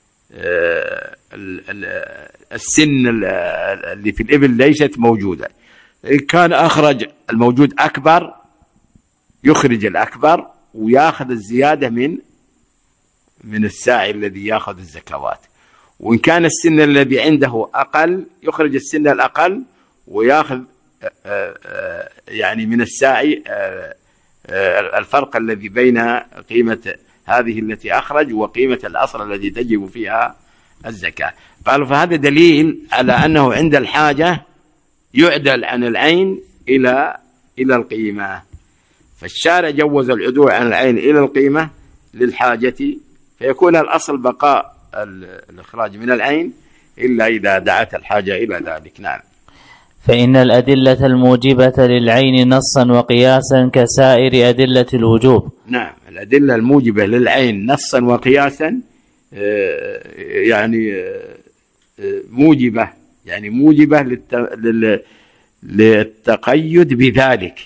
السن اللي في الإبل ليست موجودة، إن كان أخرج الموجود أكبر يخرج الأكبر ويأخذ الزيادة من من الساعي الذي يأخذ الزكوات، وإن كان السن الذي عنده أقل يخرج السن الأقل ويأخذ يعني من الساعي الفرق الذي بين قيمة هذه التي أخرج وقيمة الأصل الذي تجب فيها الزكاة. قالوا فهذا دليل على أنه عند الحاجة يعدل عن العين إلى إلى القيمة، فالشارع جوز العدول عن العين إلى القيمة للحاجة، فيكون الأصل بقاء الإخراج من العين إلا إذا دعت الحاجة إلى ذلك. نعم. فإن الأدلة الموجبة للعين نصا وقياسا كسائر أدلة الوجوب. نعم، الأدلة الموجبة للعين نصا وقياسا يعني موجبة يعني موجبة للتقيد بذلك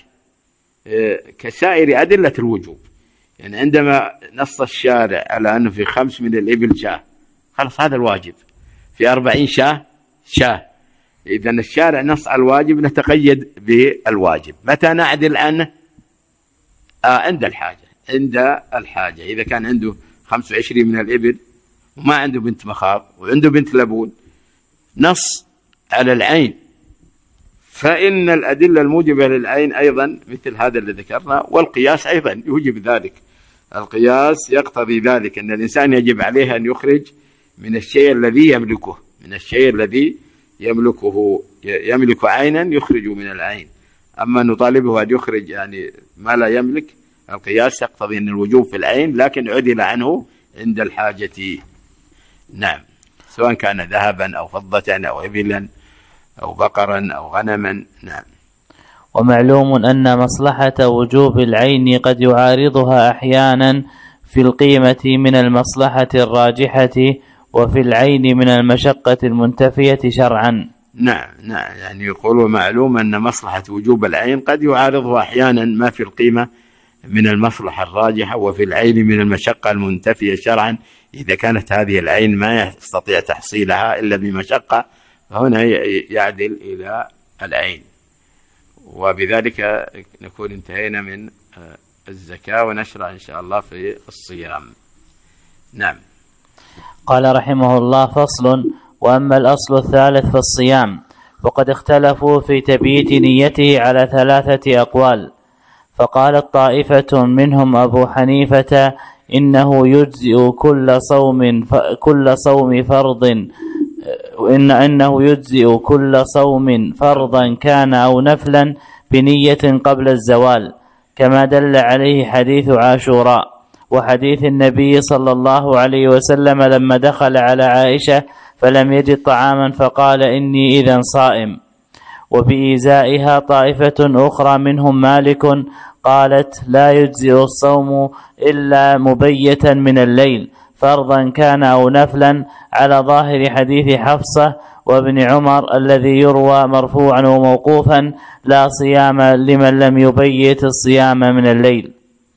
كسائر أدلة الوجوب. يعني عندما نص الشارع على أنه في خمس من الإبل شاه، خلص هذا الواجب، في أربعين شاه شاه، إذن الشارع نص على الواجب نتقيد بالواجب. متى نعدل عنه؟ آه عند الحاجة. عند الحاجة إذا كان عنده خمس وعشرين من الإبل وما عنده بنت مخاض وعنده بنت لبون، نص على العين، فإن الأدلة الموجبة للعين أيضا مثل هذا اللي ذكرنا، والقياس أيضا يوجب ذلك. القياس يقتضي ذلك أن الإنسان يجب عليه أن يخرج من الشيء الذي يملكه، من الشيء الذي يملكه يملك عينا يخرج من العين. أما نطالبه أن يخرج يعني ما لا يملك، القياس يقتضي أن الوجوب في العين لكن عدل عنه عند الحاجة. نعم، سواء كان ذهبا أو فضة أو إبلا أو بقرا أو غنما. نعم. ومعلوم أن مصلحة وجوب العين قد يعارضها أحيانا في القيمة من المصلحة الراجحة وفي العين من المشقة المنتفية شرعا. نعم نعم يعني يقول معلوم أن مصلحة وجوب العين قد يعارضها أحيانا ما في القيمة من المصلحة الراجحة وفي العين من المشقة المنتفية شرعا. إذا كانت هذه العين ما يستطيع تحصيلها إلا بمشقة فهنا يعدل إلى العين. وبذلك نكون انتهينا من الزكاة، ونشرع إن شاء الله في الصيام. نعم. قال رحمه الله: فصل. وأما الأصل الثالث في الصيام وقد اختلفوا في تبييت نيته على ثلاثة أقوال. فقالت طائفة منهم أبو حنيفة إنه يجزئ كل صوم كل صوم فرض وإن أنه يجزئ كل صوم فرضا كان أو نفلا بنية قبل الزوال، كما دل عليه حديث عاشوراء وحديث النبي صلى الله عليه وسلم لما دخل على عائشة فلم يجد طعاما فقال إني إذن صائم. وبإيزائها طائفة أخرى منهم مالك قالت لا يجزئ الصوم إلا مبيتا من الليل فرضا كان أو نفلا، على ظاهر حديث حفصة وابن عمر الذي يروى مرفوعا وموقوفا: لا صيام لمن لم يبيت الصيام من الليل.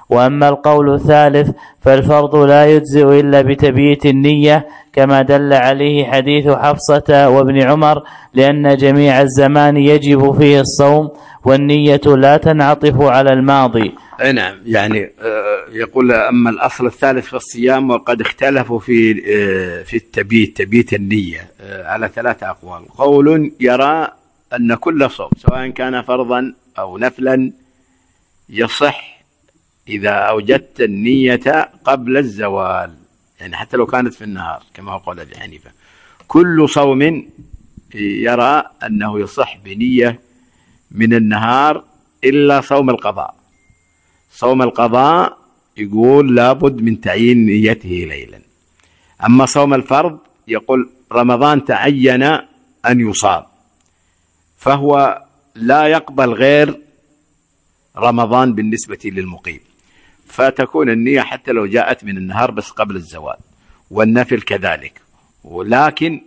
وأما القول الثالث فالفرض لا يجزئ إلا بتبييت النية كما دل عليه حديث حفصة وابن عمر، لأن جميع الزمان يجب فيه الصوم والنية لا تنعطف على الماضي. نعم، يعني يقول أما الأصل الثالث في الصيام وقد اختلفوا في في التبييت تبييت النية على ثلاثة أقوال. قول يرى أن كل صوم سواء كان فرضا أو نفلا يصح إذا أوجدت النية قبل الزوال، يعني حتى لو كانت في النهار كما قال أبي حنيفة. كل صوم يرى أنه يصح بنية من النهار إلا صوم القضاء. صوم القضاء يقول لابد من تعيين نيته ليلا. أما صوم الفرض يقول رمضان تعين أن يصام، فهو لا يقبل غير رمضان بالنسبة للمقيم، فتكون النية حتى لو جاءت من النهار بس قبل الزوال، والنفل كذلك. ولكن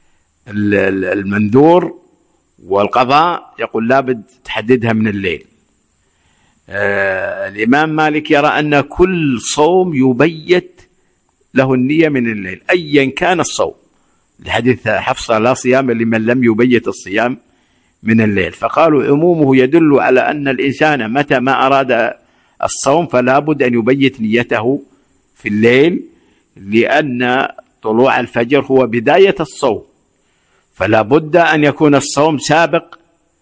المنذور والقضاء يقول لابد تحددها من الليل. آه الإمام مالك يرى أن كل صوم يبيت له النية من الليل أيا كان الصوم، لحديث حفصة لا صيام لمن لم يبيت الصيام من الليل. فقالوا عمومه يدل على أن الإنسان متى ما أراد الصوم فلا بد أن يبيت نيته في الليل، لأن طلوع الفجر هو بداية الصوم، فلا بد أن يكون الصوم سابق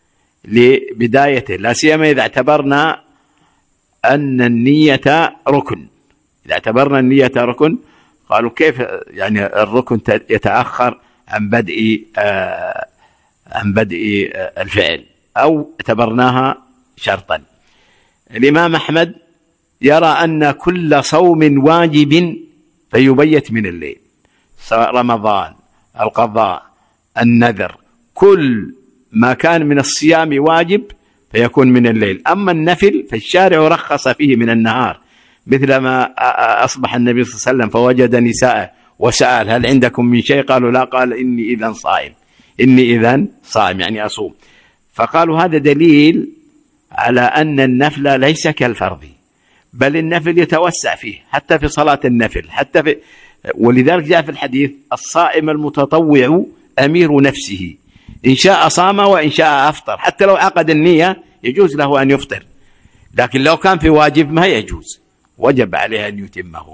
لبدايته، لا سيما إذا اعتبرنا أن النية ركن. إذا اعتبرنا النية ركن قالوا كيف يعني الركن يتأخر عن بدء آه عن بدء آه الفعل، أو اعتبرناها شرطا. الإمام أحمد يرى أن كل صوم واجب فيبيت من الليل، سواء رمضان، القضاء، النذر، كل ما كان من الصيام واجب فيكون من الليل. أما النفل فالشارع رخص فيه من النهار، مثل ما أصبح النبي صلى الله عليه وسلم فوجد نساء وسأل هل عندكم من شيء؟ قالوا لا. قال إني إذن صائم، إني إذن صائم يعني أصوم. فقالوا هذا دليل على أن النفل ليس كالفرض، بل النفل يتوسع فيه حتى في صلاة النفل، حتى في ولذلك جاء في الحديث الصائم المتطوع أمير نفسه، إن شاء صام وإن شاء أفطر. حتى لو عقد النية يجوز له أن يفطر، لكن لو كان في واجب ما يجوز، وجب عليه أن يتمه.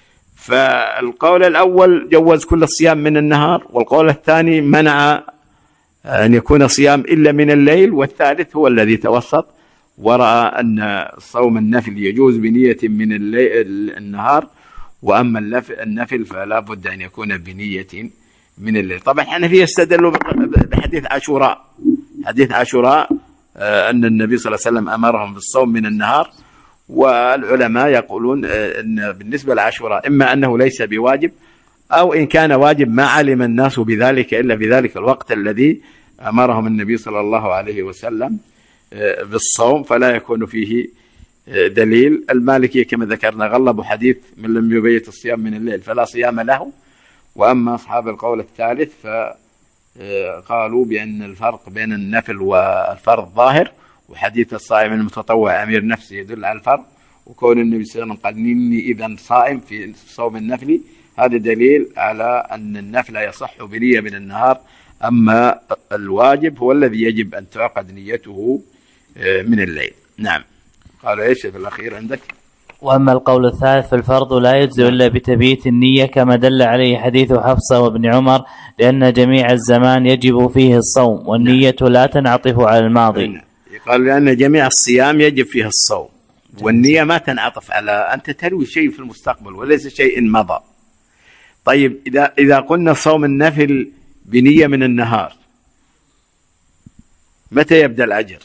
فالقول الأول جوز كل الصيام من النهار، والقول الثاني منع أن يكون صيام إلا من الليل، والثالث هو الذي توسط ورأى أن صوم النفل يجوز بنية من الليل النهار، وأما النفل فلا بد أن يكون بنية من الليل. طبعا الحنفية استدلوا بحديث عاشوراء، حديث عاشوراء أن النبي صلى الله عليه وسلم أمرهم بالصوم من النهار، والعلماء يقولون أن بالنسبة لعاشوراء إما أنه ليس بواجب، أو إن كان واجب ما علم الناس بذلك إلا بذلك الوقت الذي أمرهم النبي صلى الله عليه وسلم بالصوم، فلا يكون فيه دليل. المالكية كما ذكرنا غلبوا حديث من لم يبيت الصيام من الليل فلا صيام له. وأما أصحاب القول الثالث فقالوا بأن الفرق بين النفل والفرض ظاهر، وحديث الصائم المتطوع أمير نفسه يدل على الفرق، وكون النبي صلى الله عليه وسلم قال إني إذا صائم في صوم النفل هذا دليل على أن النفل يصح بنية من النهار، أما الواجب هو الذي يجب أن تعقد نيته من الليل. نعم. قال إيش في الأخير عندك؟ وأما القول الثالث فالفرض لا يجزئ إلا بتبييت النية كما دل عليه حديث حفصة وابن عمر، لأن جميع الزمان يجب فيه الصوم والنية لا تنعطف على الماضي. قال لأن جميع الصيام يجب فيه الصوم والنية ما تنعطف على أنت تروي شيء في المستقبل وليس شيء مضى. طيب إذا إذا قلنا صوم النفل بنية من النهار متى يبدأ الأجر؟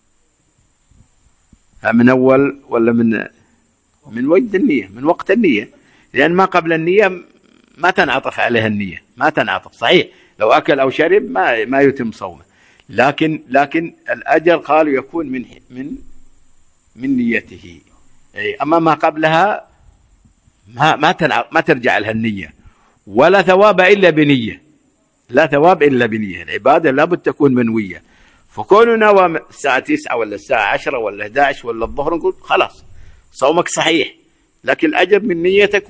من أول ولا من من وجد النية، من وقت النية، لأن ما قبل النية ما تنعطف عليها النية، ما تنعطف. صحيح لو أكل أو شرب ما ما يتم صومه، لكن لكن الأجر قالوا يكون من من من نيته. أي أما ما قبلها ما ما تنع ما ترجع لها النية، ولا ثواب إلا بنية، لا ثواب إلا بنية. العبادة لابد تكون منوية. فكوننا الساعة تسعة ولا الساعة عشرة ولا إحدى عشر ولا الظهر نقول خلاص صومك صحيح، لكن الأجر من نيتك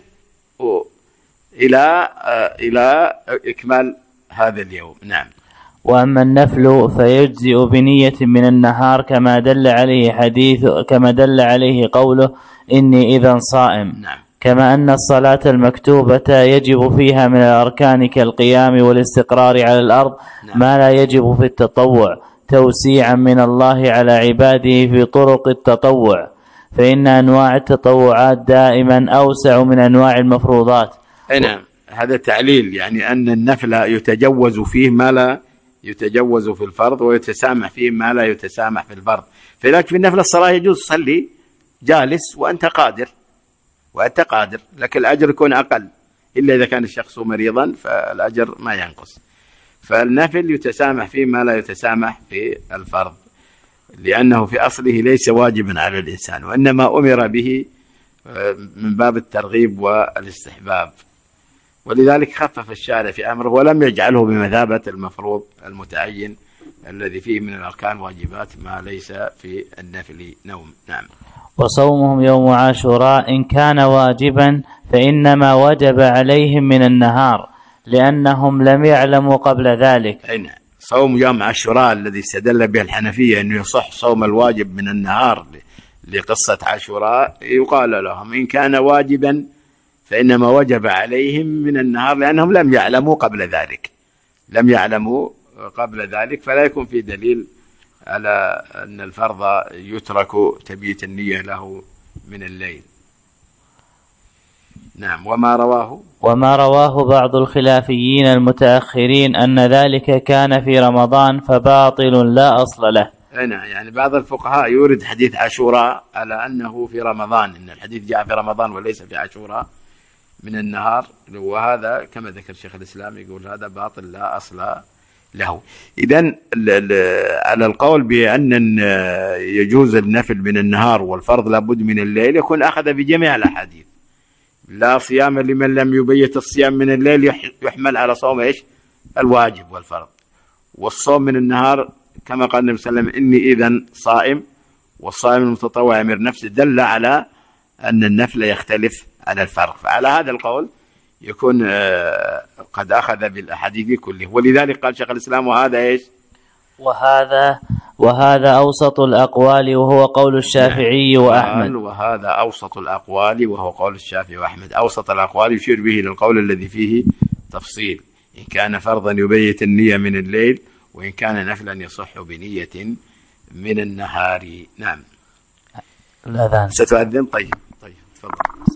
إلى إلى إكمال هذا اليوم. نعم. وأما النفل فيجزئ بنية من النهار كما دل عليه حديث كما دل عليه قوله إني إذا صائم. نعم. كما أن الصلاة المكتوبة يجب فيها من الأركان كالقيام والاستقرار على الأرض نعم. ما لا يجب في التطوع توسيعا من الله على عباده في طرق التطوع، فإن أنواع التطوعات دائما أوسع من أنواع المفروضات. نعم. هذا تعليل، يعني أن النفل يتجوز فيه ما لا يتجوز في الفرض، ويتسامح فيه ما لا يتسامح في الفرض. فلذلك في النفل الصلاة يجوز تصلي جالس وأنت قادر وأنت قادر لكن الأجر يكون أقل، إلا إذا كان الشخص مريضا فالأجر ما ينقص. فالنفل يتسامح فيه ما لا يتسامح في الفرض، لأنه في أصله ليس واجبا على الإنسان، وإنما أمر به من باب الترغيب والاستحباب، ولذلك خفف الشارع في أمره ولم يجعله بمثابة المفروض المتعين الذي فيه من الأركان واجبات ما ليس في النفل نوم. نعم. وصومهم يوم عاشوراء إن كان واجبا فإنما وجب عليهم من النهار لأنهم لم يعلموا قبل ذلك. أين صوم يوم عاشوراء الذي استدل به الحنفية أنه يصح صوم الواجب من النهار لقصة عاشوراء، يقال لهم إن كان واجبا فإنما وجب عليهم من النهار لأنهم لم يعلموا قبل ذلك لم يعلموا قبل ذلك فلا يكون في دليل على أن الفرض يترك تبييت النية له من الليل. نعم. وما رواه وما رواه بعض الخلافيين المتأخرين أن ذلك كان في رمضان فباطل لا أصل له. نعم. يعني بعض الفقهاء يورد حديث عاشوراء على أنه في رمضان، إن الحديث جاء في رمضان وليس في عاشوراء من النهار، وهذا كما ذكر شيخ الإسلام يقول هذا باطل لا أصل له. إذن على القول بأن يجوز النفل من النهار والفرض لابد من الليل يكون أخذ بجميع الأحاديث. لا صيام لمن لم يبيت الصيام من الليل يحمل على صوم إيش الواجب والفرض، والصوم من النهار كما قال النبي صلى الله عليه وسلم إني إذن صائم، والصائم المتطوع يمر نفسه، دل على أن النفل يختلف على الفرض. فعلى هذا القول يكون قد أخذ بالأحاديث كله، ولذلك قال شيخ الإسلام وهذا إيش وهذا وهذا أوسط الأقوال وهو قول الشافعي وأحمد. وهذا أوسط الأقوال وهو قول الشافعي وأحمد. أوسط الأقوال يشير به للقول الذي فيه تفصيل، إن كان فرضا يبيت النية من الليل، وإن كان نفلا يصح بنية من النهار. نعم. الأذان ستؤذن. طيب طيب تفضل.